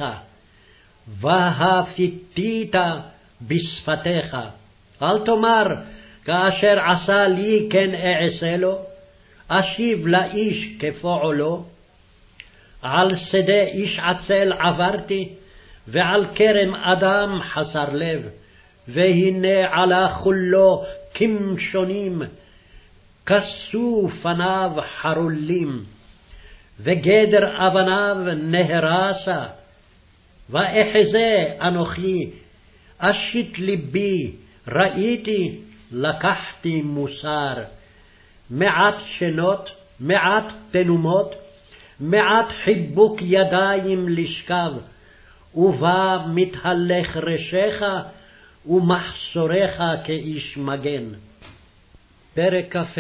והפיתית בשפתך. אל תאמר, כאשר עשה לי כן אעשה לו, אשיב לאיש כפועלו. על שדה איש עצל עברתי, ועל כרם אדם חסר לב, והנה עלה כולו כמשונים, כסו פניו חרולים, וגדר אבניו נהרסה. ואחזה אנוכי, אשית ליבי, ראיתי, לקחתי מוסר. מעט שנות, מעט תנומות, מעט חיבוק ידיים לשכב, ובה מתהלך ראשך, ומחסורך כאיש מגן. פרק כ"ה.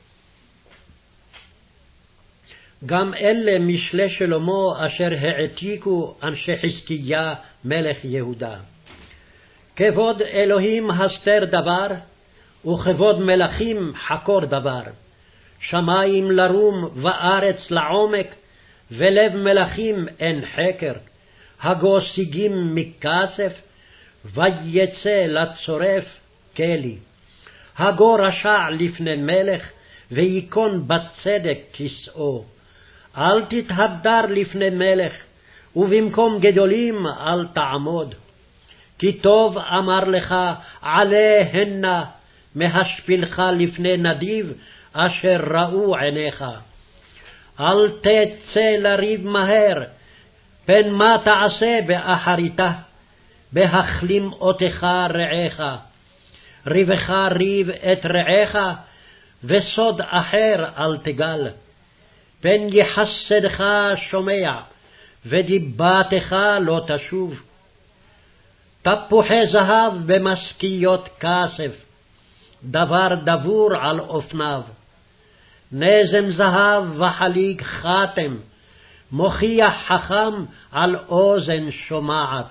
גם אלה משלי שלמה אשר העתיקו אנשי חזקיה מלך יהודה. כבוד אלוהים הסתר דבר, וכבוד מלכים חקור דבר. שמים לרום וארץ לעומק, ולב מלכים אין חקר. הגו שיגים מכסף, ויצא לצורף כלי. הגו רשע לפני מלך, ויקון בצדק כסאו. אל תתהדר לפני מלך, ובמקום גדולים אל תעמוד. כי טוב אמר לך עליהנה, מהשפילך לפני נדיב, אשר ראו עיניך. אל תצא לריב מהר, פן מה תעשה באחריתה, בהכלים אותך רעך. ריבך ריב את רעך, וסוד אחר אל תגל. פן יחסדך שומע, ודיבתך לא תשוב. תפוחי זהב במשכיות כסף, דבר דבור על אופניו. נזם זהב וחליג חתם, מוכיח חכם על אוזן שומעת.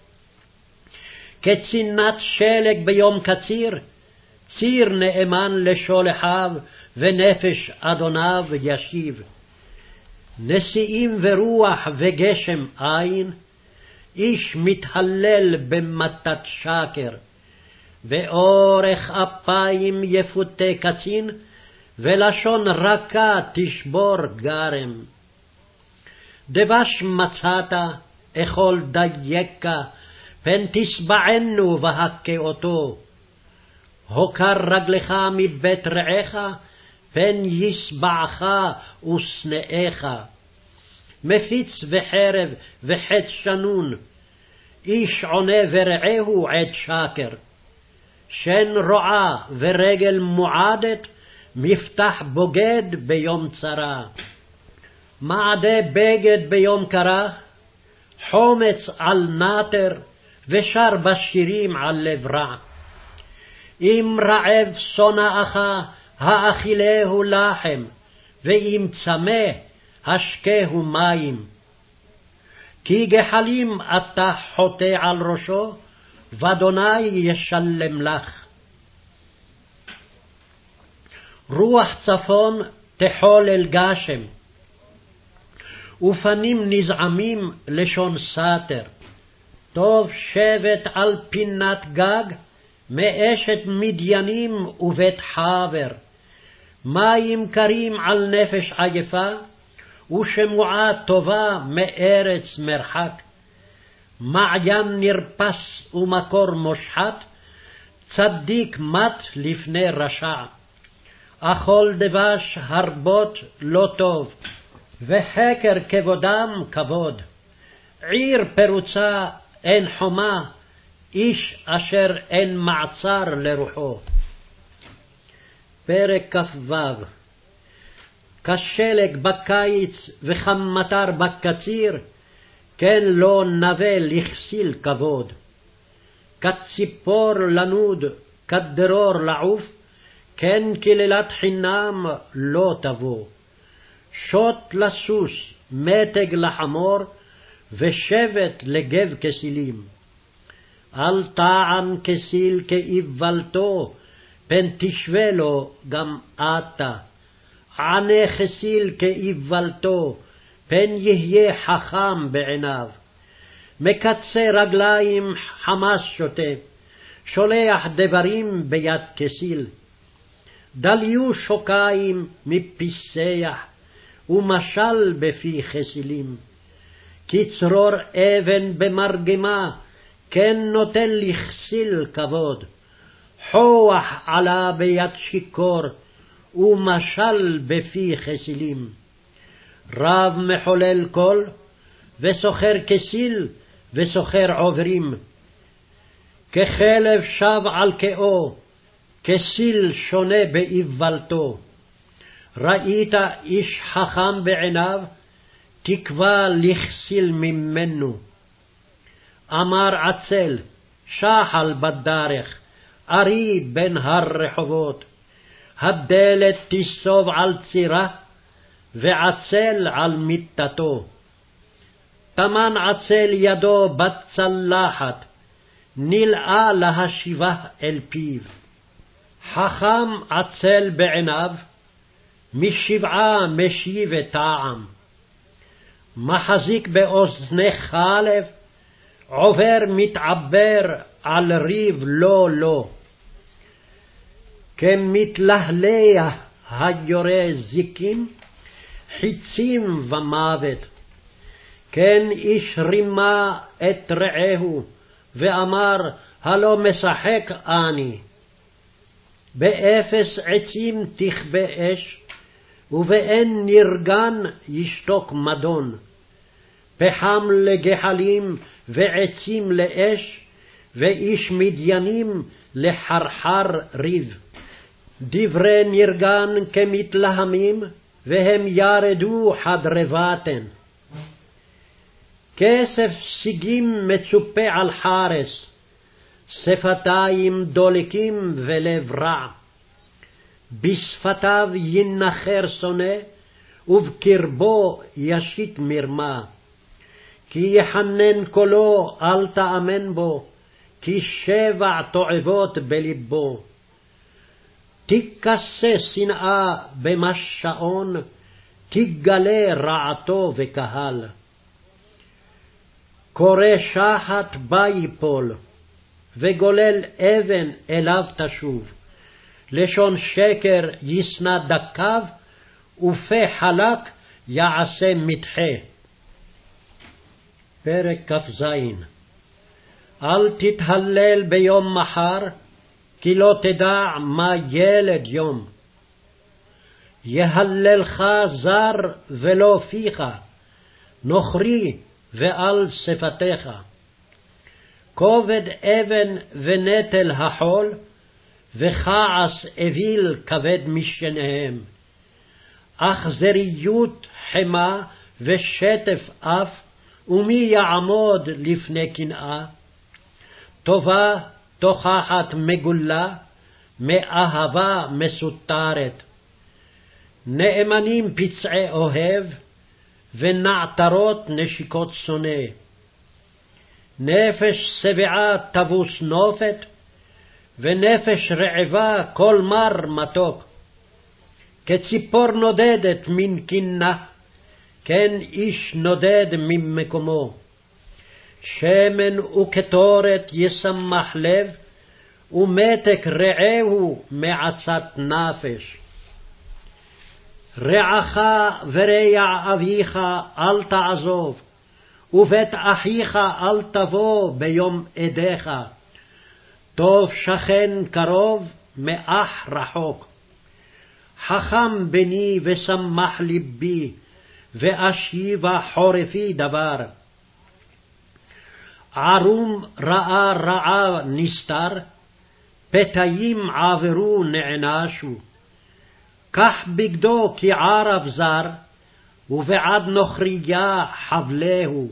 כצינת שלג ביום קציר, ציר נאמן לשולחיו, ונפש אדוניו ישיב. נשיאים ורוח וגשם אין, איש מתהלל במתת שקר. ואורך אפיים יפותה קצין, ולשון רכה תשבור גרם. דבש מצאת, אכול דייקה, פן תשבענו והכה אותו. הוקר רגלך מבית רעך, פן ישבעך ושנאיך. מפיץ וחרב וחץ שנון, איש עונה ורעהו עת שקר. שן רועה ורגל מועדת, מפתח בוגד ביום צרה. מעדה בגד ביום קרה, חומץ על נטר, ושר בשירים על לב רע. אם רעב שונאך, האכילהו לחם, ואם צמא, השקהו מים. כי גחלים אתה חוטא על ראשו, ואדוני ישלם לך. רוח צפון תחולל גשם, ופנים נזעמים לשון סתר. טוב שבט על פינת גג, מאשת מדיינים ובית חבר. מים קרים על נפש עייפה, ושמועה טובה מארץ מרחק. מעיין נרפס ומקור מושחת, צדיק מת לפני רשע. אכול דבש הרבות לא טוב, וחקר כבודם כבוד. עיר פרוצה אין חומה, איש אשר אין מעצר לרוחו. פרק כ"ו. כשלג בקיץ וכמטר בקציר, כן לא נווה לכסיל כבוד. כציפור לנוד, כדרור לעוף, כן כלילת חינם לא תבוא. שוט לסוס, מתג לחמור, ושבט לגב כסילים. אל טעם כסיל כאיוולתו, פן תשווה לו גם אתה. ענה כסיל כאיוולתו, פן יהיה חכם בעיניו. מקצה רגליים חמס שוטה, שולח דברים ביד כסיל. דליו שוקיים מפיסח, ומשל בפי כסילים. כצרור אבן במרגמה, כן נוטל לכסיל כבוד. חוח עלה ביד שיכור, ומשל בפי כסילים. רב מחולל קול, וסוחר כסיל, וסוחר עוברים. ככלב שב על כאו, כסיל שונה באיוולתו. ראית איש חכם בעיניו, תקווה לכסיל ממנו. אמר עצל, שחל בדרך, ארי בין הרחובות. הדלת תסוב על צירה, ועצל על מיטתו. תמן עצל ידו בצלחת, נלאה להשיבה אל פיו. חכם עצל בעיניו, משבעה משיב טעם. מחזיק באוזני חלב, עובר מתעבר על ריב לא לא. כמתלהליה היורה זיקים, חיצים ומוות. כן איש רימה את רעהו, ואמר, הלא משחק אני. באפס עצים תכבה אש, ובאין נרגן ישתוק מדון. פחם לגחלים ועצים לאש, ואיש מדיינים לחרחר ריב. דברי נרגן כמתלהמים, והם ירדו חדרבתן. כסף שיגים מצופה על חרס, שפתיים דולקים ולב רע. בשפתיו ינחר שונא, ובקרבו ישית מרמה. כי יחנן קולו אל תאמן בו, כי שבע תועבות בלבו. תיכסה שנאה במשעון, תגלה רעתו וקהל. קורא שחת בה ייפול, וגולל אבן אליו תשוב. לשון שקר ישנא דקיו, ופה חלק יעשה מתחה. פרק כ"ז. אל תתהלל ביום מחר, כי לא תדע מה ילד יום. יהללך זר ולא פיך, נוכרי ועל שפתיך. כובד אבן ונטל החול, וכעס אוויל כבד משניהם. אכזריות חמה ושטף אף, ומי יעמוד לפני קנאה? טובה תוכחת מגולה, מאהבה מסותרת. נאמנים פצעי אוהב, ונעתרות נשיקות שונא. נפש שבעה תבוס נופת, ונפש רעבה כל מר מתוק. כציפור נודדת מן קנאה, כן איש נודד ממקומו. שמן וקטורת ישמח לב, ומתק רעהו מעצת נפש. רעך ורע אביך אל תעזוב, ובית אחיך אל תבוא ביום עדיך. טוב שכן קרוב מאח רחוק. חכם בני ושמח ליבי, ואשיבה חורפי דבר. ערום ראה רעה נסתר, פתאים עברו נענשו. קח בגדו כערב זר, ובעד נוכריה חבלהו.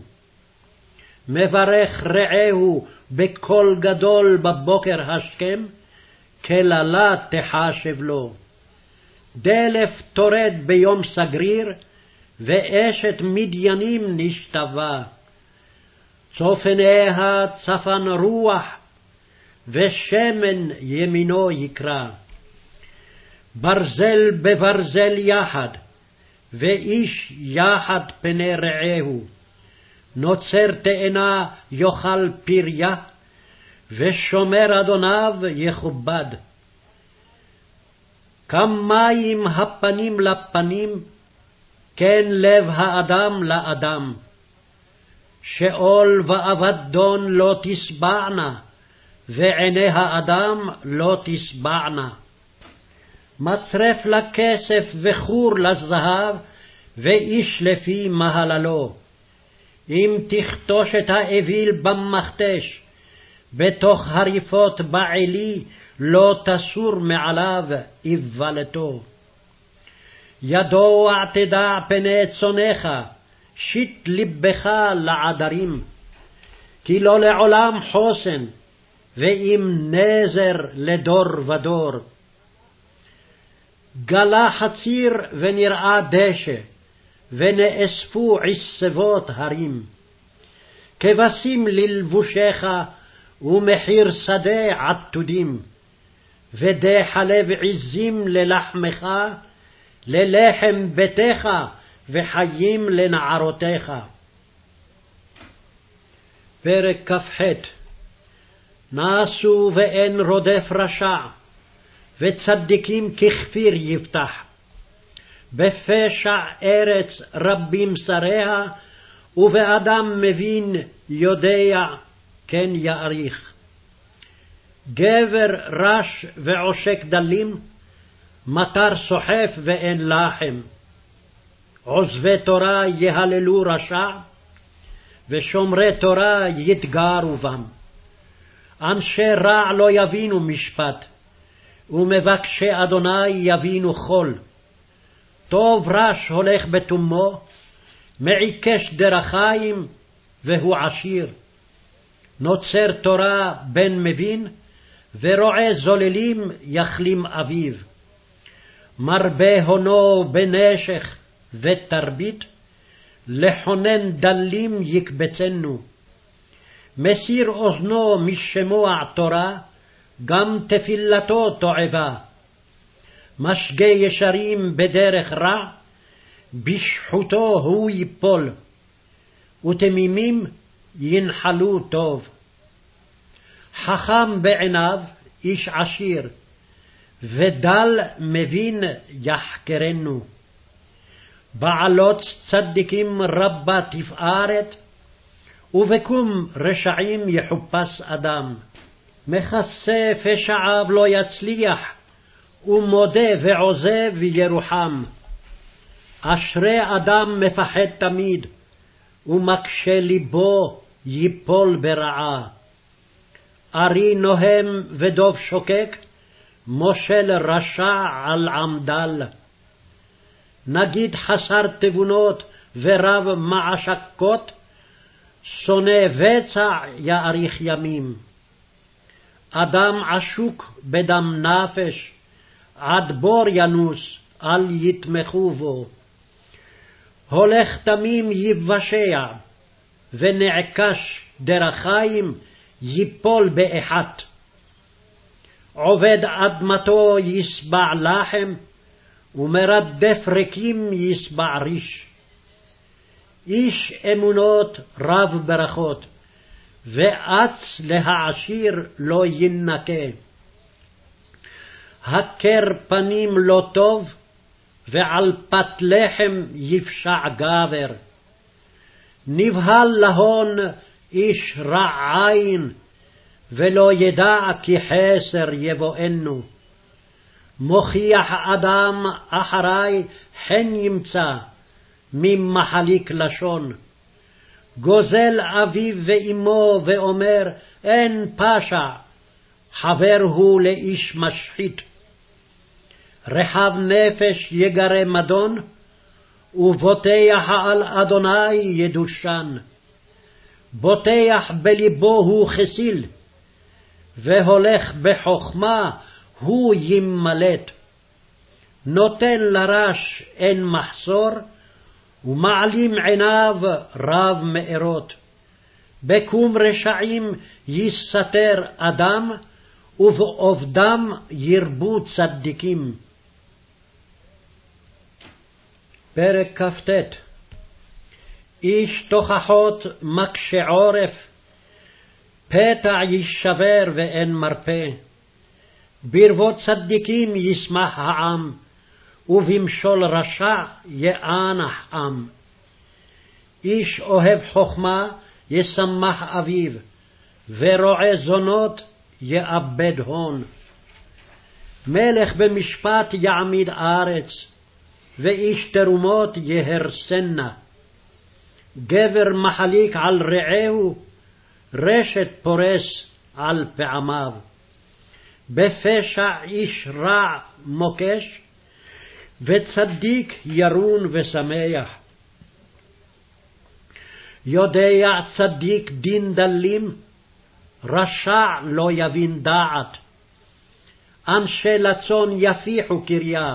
מברך רעהו בקול גדול בבוקר השכם, כללה תחשב לו. דלף תורד ביום סגריר, ואשת מדיינים נשתווה. צופניה צפן רוח, ושמן ימינו יקרא. ברזל בברזל יחד, ואיש יחד פני רעהו. נוצר תאנה יאכל פריה, ושומר אדוניו יכובד. כמים הפנים לפנים, כן לב האדם לאדם. שאול ואבדון לא תשבענה, ועיני האדם לא תשבענה. מצרף לכסף וחור לזהב, ואיש לפי מהללו. אם תכתוש את האוויל במכתש, בתוך הריפות בעלי, לא תסור מעליו איוולתו. ידוע תדע פני צונך, שיט לבך לעדרים. כי לא לעולם חוסן, ואם נזר לדור ודור. גלה חציר ונראה דשא, ונאספו עשבות הרים. כבשים ללבושך, ומחיר שדה עתודים. ודי חלב עזים ללחמך, ללחם ביתך, וחיים לנערותיך. פרק כ"ח. נסו ואין רודף רשע, וצדיקים ככפיר יפתח. בפשע ארץ רבים שריה, ובאדם מבין יודע כן יאריך. גבר רש ועושק דלים, מטר סוחף ואין לחם. עוזבי תורה יהללו רשע, ושומרי תורה יתגרו בם. אנשי רע לא יבינו משפט, ומבקשי אדוני יבינו חול. טוב רש הולך בתומו, מעיקש דרכיים, והוא עשיר. נוצר תורה בן מבין, ורועה זוללים יחלים אביו. מרבה הונו בנשך ותרבית, לחונן דלים יקבצנו. מסיר אוזנו משמוע תורה, גם תפילתו תועבה. משגה ישרים בדרך רע, בשחוטו הוא ייפול, ותמימים ינחלו טוב. חכם בעיניו איש עשיר, ודל מבין יחקרנו. בעלות צדיקים רבה תפארת, ובקום רשעים יחופש אדם. מכסה פשעיו לא יצליח, ומודה ועוזב ירוחם. אשרי אדם מפחד תמיד, ומקשה ליבו ייפול ברעה. ארי נוהם ודוב שוקק, מושל רשע על עמדל. נגיד חסר תבונות ורב מעשקות, שונא בצע יאריך ימים. אדם עשוק בדם נפש, עד בור ינוס, אל יתמכו בו. הולך תמים יבשע, ונעקש דרכיים ייפול באחת. עובד אדמתו יסבע לחם, ומרדף ריקים יסבע ריש. איש אמונות רב ברכות, ואץ להעשיר לא ינקה. הכר פנים לא טוב, ועל פת לחם יפשע גבר. נבהל להון איש רע עין, ולא ידע כי חסר יבואנו. מוכיח אדם אחרי חן ימצא, ממחליק לשון. גוזל אביו ואמו ואומר אין פשע, חבר הוא לאיש משחית. רחב נפש יגרה מדון, ובוטח על אדוני ידושן. בוטח בליבו הוא חסיל, והולך בחוכמה הוא ימלט. נותן לרש אין מחסור, ומעלים עיניו רב מארות. בקום רשעים יסתר אדם, ובעובדם ירבו צדיקים. פרק כ"ט. איש תוכחות מקשה עורף, פתע יישבר ואין מרפא. ברבות צדיקים ישמח העם, ובמשול רשע יאנח עם. איש אוהב חוכמה ישמח אביו, ורועה זונות יאבד הון. מלך במשפט יעמיד ארץ, ואיש תרומות יהרסנה. גבר מחליק על רעהו, רשת פורס על פעמיו. בפשע איש רע מוקש, וצדיק ירון ושמח. יודע צדיק דין דלים, רשע לא יבין דעת. אנשי לצון יפיחו קריה,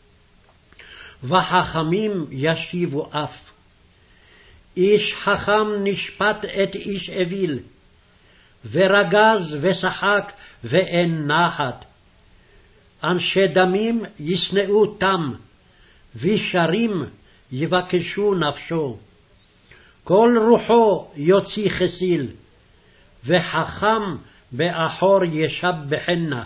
וחכמים ישיבו אף. איש חכם נשפט את איש אוויל, ורגז ושחק ואין נחת. אנשי דמים ישנאו תם, וישרים יבקשו נפשו. כל רוחו יוציא חסיל, וחכם באחור ישבחנה.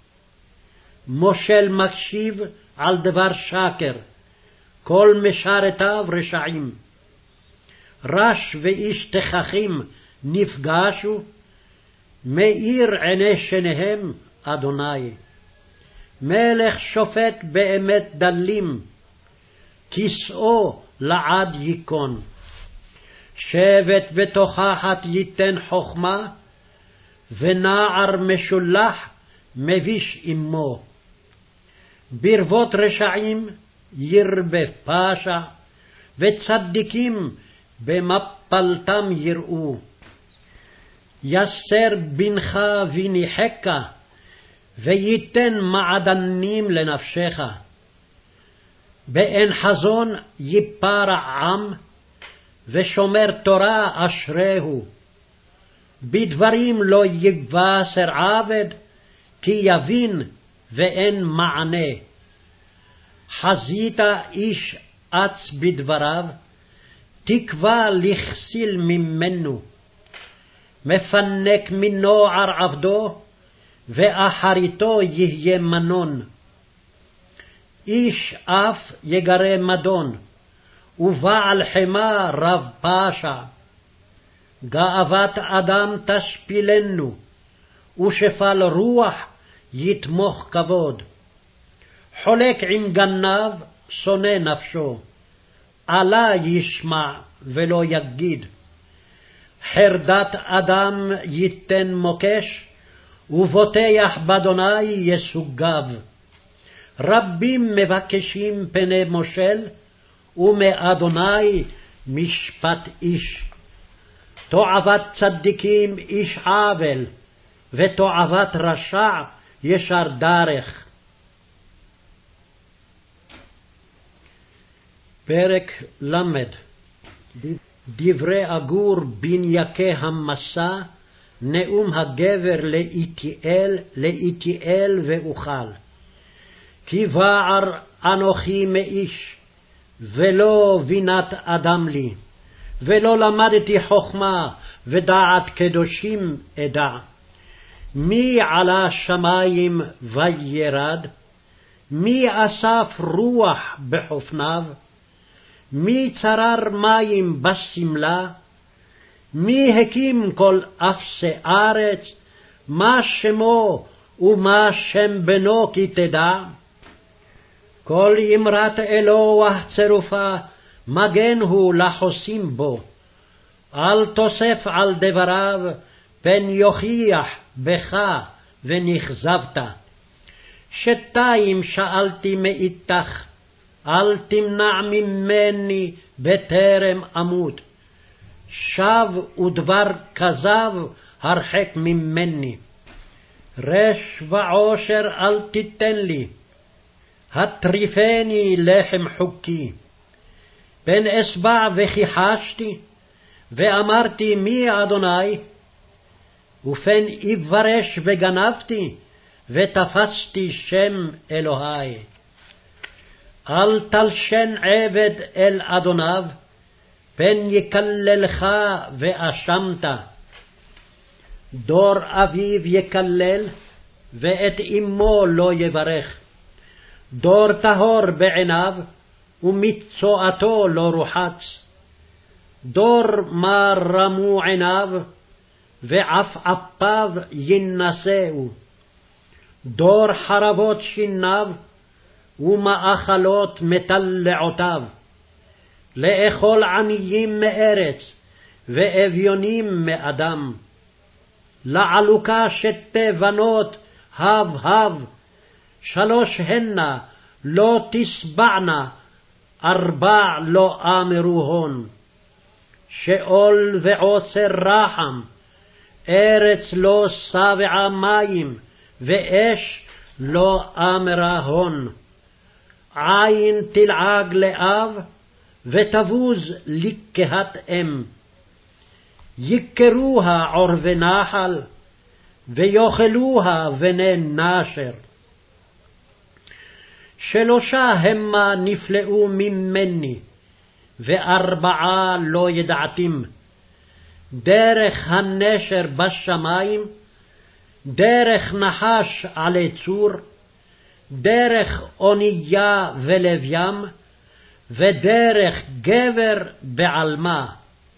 מושל מקשיב על דבר שקר, כל משרתיו רשעים. רש ואיש תככים נפגשו, מאיר עיני שניהם אדוני. מלך שופט באמת דלים, כסאו לעד ייכון. שבט ותוכחת ייתן חכמה, ונער משולח מביש אמו. ברבות רשעים ירבה פשע, וצדיקים במפלתם יראו. יסר בנך וניחקה, וייתן מעדנים לנפשך. באין חזון ייפרע עם, ושומר תורה אשריהו. בדברים לא יבשר עבד, כי יבין ואין מענה. חזית איש אץ בדבריו, תקווה לכסיל ממנו. מפנק מנוער עבדו, ואחריתו יהיה מנון. איש אף יגרה מדון, ובעל חמה רב פשע. גאוות אדם תשפילנו, ושפל רוח יתמוך כבוד. חולק עם גנב שונא נפשו, עלה ישמע ולא יגיד. חרדת אדם ייתן מוקש, ובוטח באדוני יסוגיו. רבים מבקשים פני מושל, ומאדוני משפט איש. תועבת צדיקים איש עוול, ותועבת רשע ישר דרך. פרק למד. דברי אגור בן יקה המסע, נאום הגבר לאיתיאל, לאיתיאל ואוכל. כי בער אנוכי מאיש, ולא בינת אדם לי, ולא למדתי חכמה ודעת קדושים אדע. מי עלה שמים וירד? מי אסף רוח בחופניו? מי צרר מים בסמלה? מי הקים כל אפסי ארץ? מה שמו ומה שם בנו כי תדע? כל אמרת אלוה צרופה, מגן הוא לחוסים בו. אל תוסף על דבריו, פן יוכיח בך ונכזבת. שתיים שאלתי מאיתך, אל תמנע ממני בטרם אמות. שב ודבר כזב הרחק ממני. רש ועושר אל תיתן לי, הטריפני לחם חוקי. פן אסבע וכיחשתי, ואמרתי מי אדוני? ופן אברש וגנבתי, ותפסתי שם אלוהי. אל תלשן עבד אל אדוניו, פן יקללך ואשמת. דור אביו יקלל, ואת אמו לא יברך. דור טהור בעיניו, ומצואתו לא רוחץ. דור מה רמו עיניו, ועפעפיו ינסהו. דור חרבות שיניו, ומאכלות מטלעותיו. לאכול עניים מארץ, ואביונים מאדם. לעלוקה שתי בנות, הב הב, שלוש הנה לא תשבענה, ארבע לא אמרו הון. שאול ועוצר רחם, ארץ לא שבעה מים, ואש לא אמרה הון. עין תלעג לאב, ותבוז לקהת אם. יקרוה עורבי נחל, ויאכלוה בני נשר. שלושה המה נפלאו ממני, וארבעה לא ידעתים. דרך הנשר בשמים, דרך נחש עלי צור, דרך אונייה ולב ים, ודרך גבר בעלמה.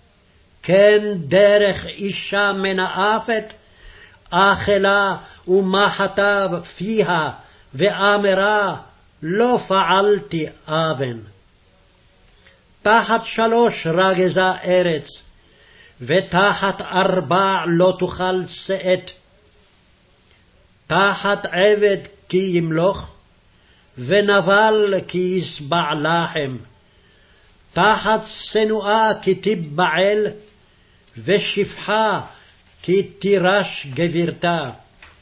כן דרך אישה מנאפת, אכלה ומחתה פיה, ואמרה לא פעלתי אבן. תחת שלוש רגזה ארץ, ותחת ארבע לא תוכל שאת. תחת עבד כי ימלוך, ונבל כי ישבע לחם. תחת שנואה כי תיבעל, ושפחה כי תירש גבירתה.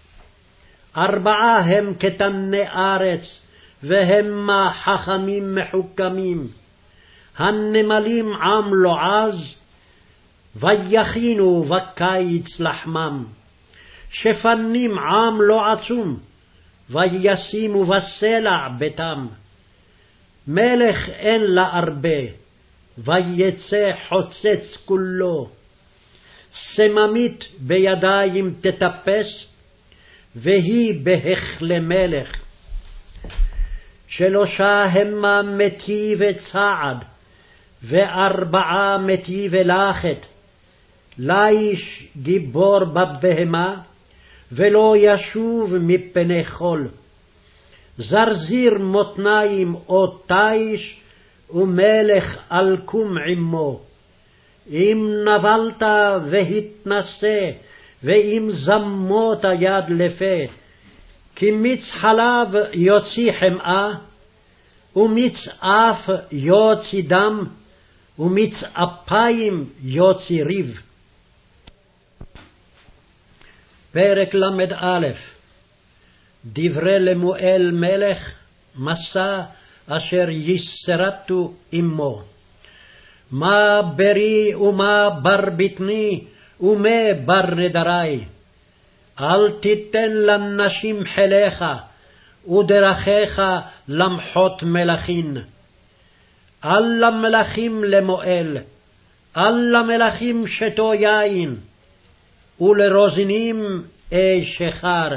ארבעה הם כתני ארץ, והמה חכמים מחוכמים. הנמלים עם לועז, ויכינו בקיץ לחמם. שפנים עם לא עצום, וישימו בסלע ביתם. מלך אין לה הרבה, ויצא חוצץ כולו. סממית בידיים תטפס, והיא בהכלי מלך. שלושה המה מטיבי צעד, וארבעה מטיבי לכת. לאיש גיבור בבהמה, ולא ישוב מפני חול. זרזיר מותניים או תיש, ומלך אלקום עמו. אם נבלת והתנשא, ואם זמות יד לפה, כי מיץ חלב יוציא חמאה, ומיץ אף יוציא דם, ומיץ אפיים יוציא ריב. פרק למד א'. דברי למואל מלך, מסע אשר יסרטו עמו. מה ברי ומה בר בטני, ומה בר נדרי. אל תיתן לנשים חיליך, ודרכיך למחות מלכים. אל למלכים למואל, אל למלכים שתו יין, ולרוזנים אי שחר.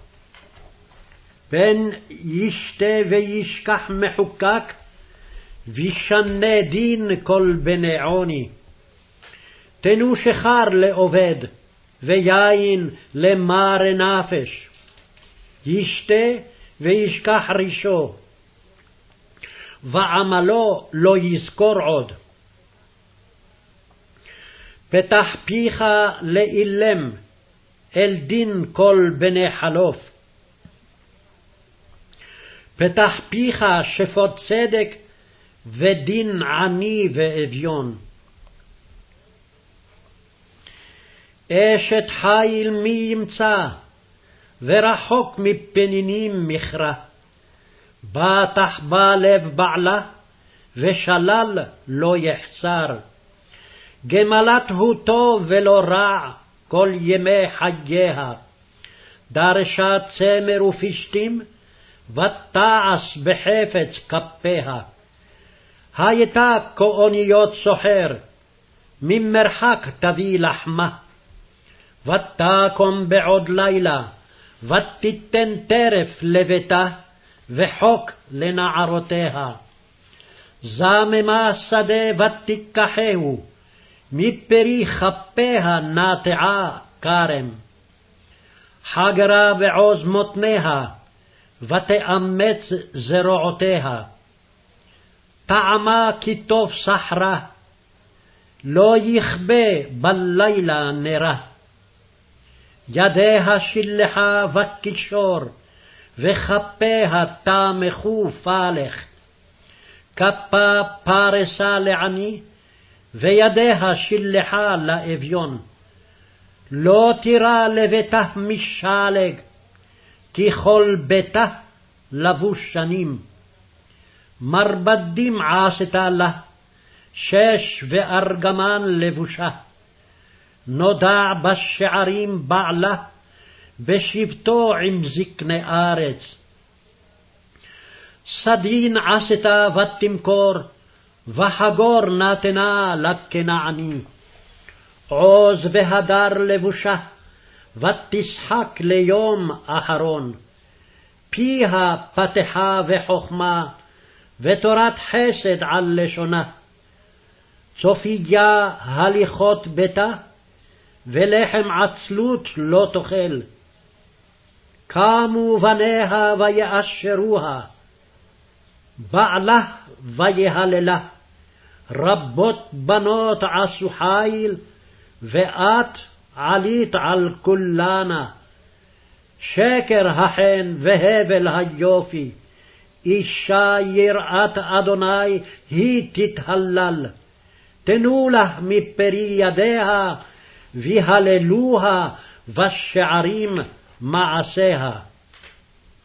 פן ישתה וישכח מחוקק, וישנה דין כל בני עוני. תנו שחר לעובד, ויין למר נפש. ישתה וישכח רישו, ועמלו לא יזכור עוד. פתח פיך לאילם, אל דין כל בני חלוף. פתח פיך שפוט צדק, ודין עני ואביון. אשת חיל מי ימצא, ורחוק מפנינים מכרה. בטח בה לב בעלה, ושלל לא יחסר. גמלת הוא טוב ולא רע, כל ימי חייה. דרשה צמר ופשתים, ותעש בחפץ כפיה. הייתה כאוניות סוחר, ממרחק תביא לחמה. ותקום בעוד לילה, ותיתן טרף לביתה, וחוק לנערותיה. זממה שדה ותיקחהו, מפרי כפיה נטעה כרם. חגרה בעוז מותניה, ותאמץ זרועותיה. טעמה כי טוב סחרה, לא יכבה בלילה נרה. ידיה שלחה וקישור, וכפיה תמכו פלך. כפה פרסה לעני, וידיה שלחה לאביון. לא תירא לביתה משלג, כי כל ביתה לבוש שנים. מרבדים עשתה לה, שש וארגמן לבושה. נודע בשערים בעלה, בשבטו עם זקני ארץ. סדין עשתה ותמכור, וחגור נתנה לכנעני. עוז והדר לבושה, ותשחק ליום אחרון. פיה פתחה וחוכמה, ותורת חסד על לשונה. צופיה הליכות ביתה, ולחם עצלות לא תאכל. קמו בניה ויאשרוה, בעלה ויהללה, רבות בנות עשו חיל, ואת עלית על כולנה. שקר החן והבל היופי, אישה יראת אדוני היא תתהלל. תנו לה מפרי ידיה, והללוה בשערים מעשיה.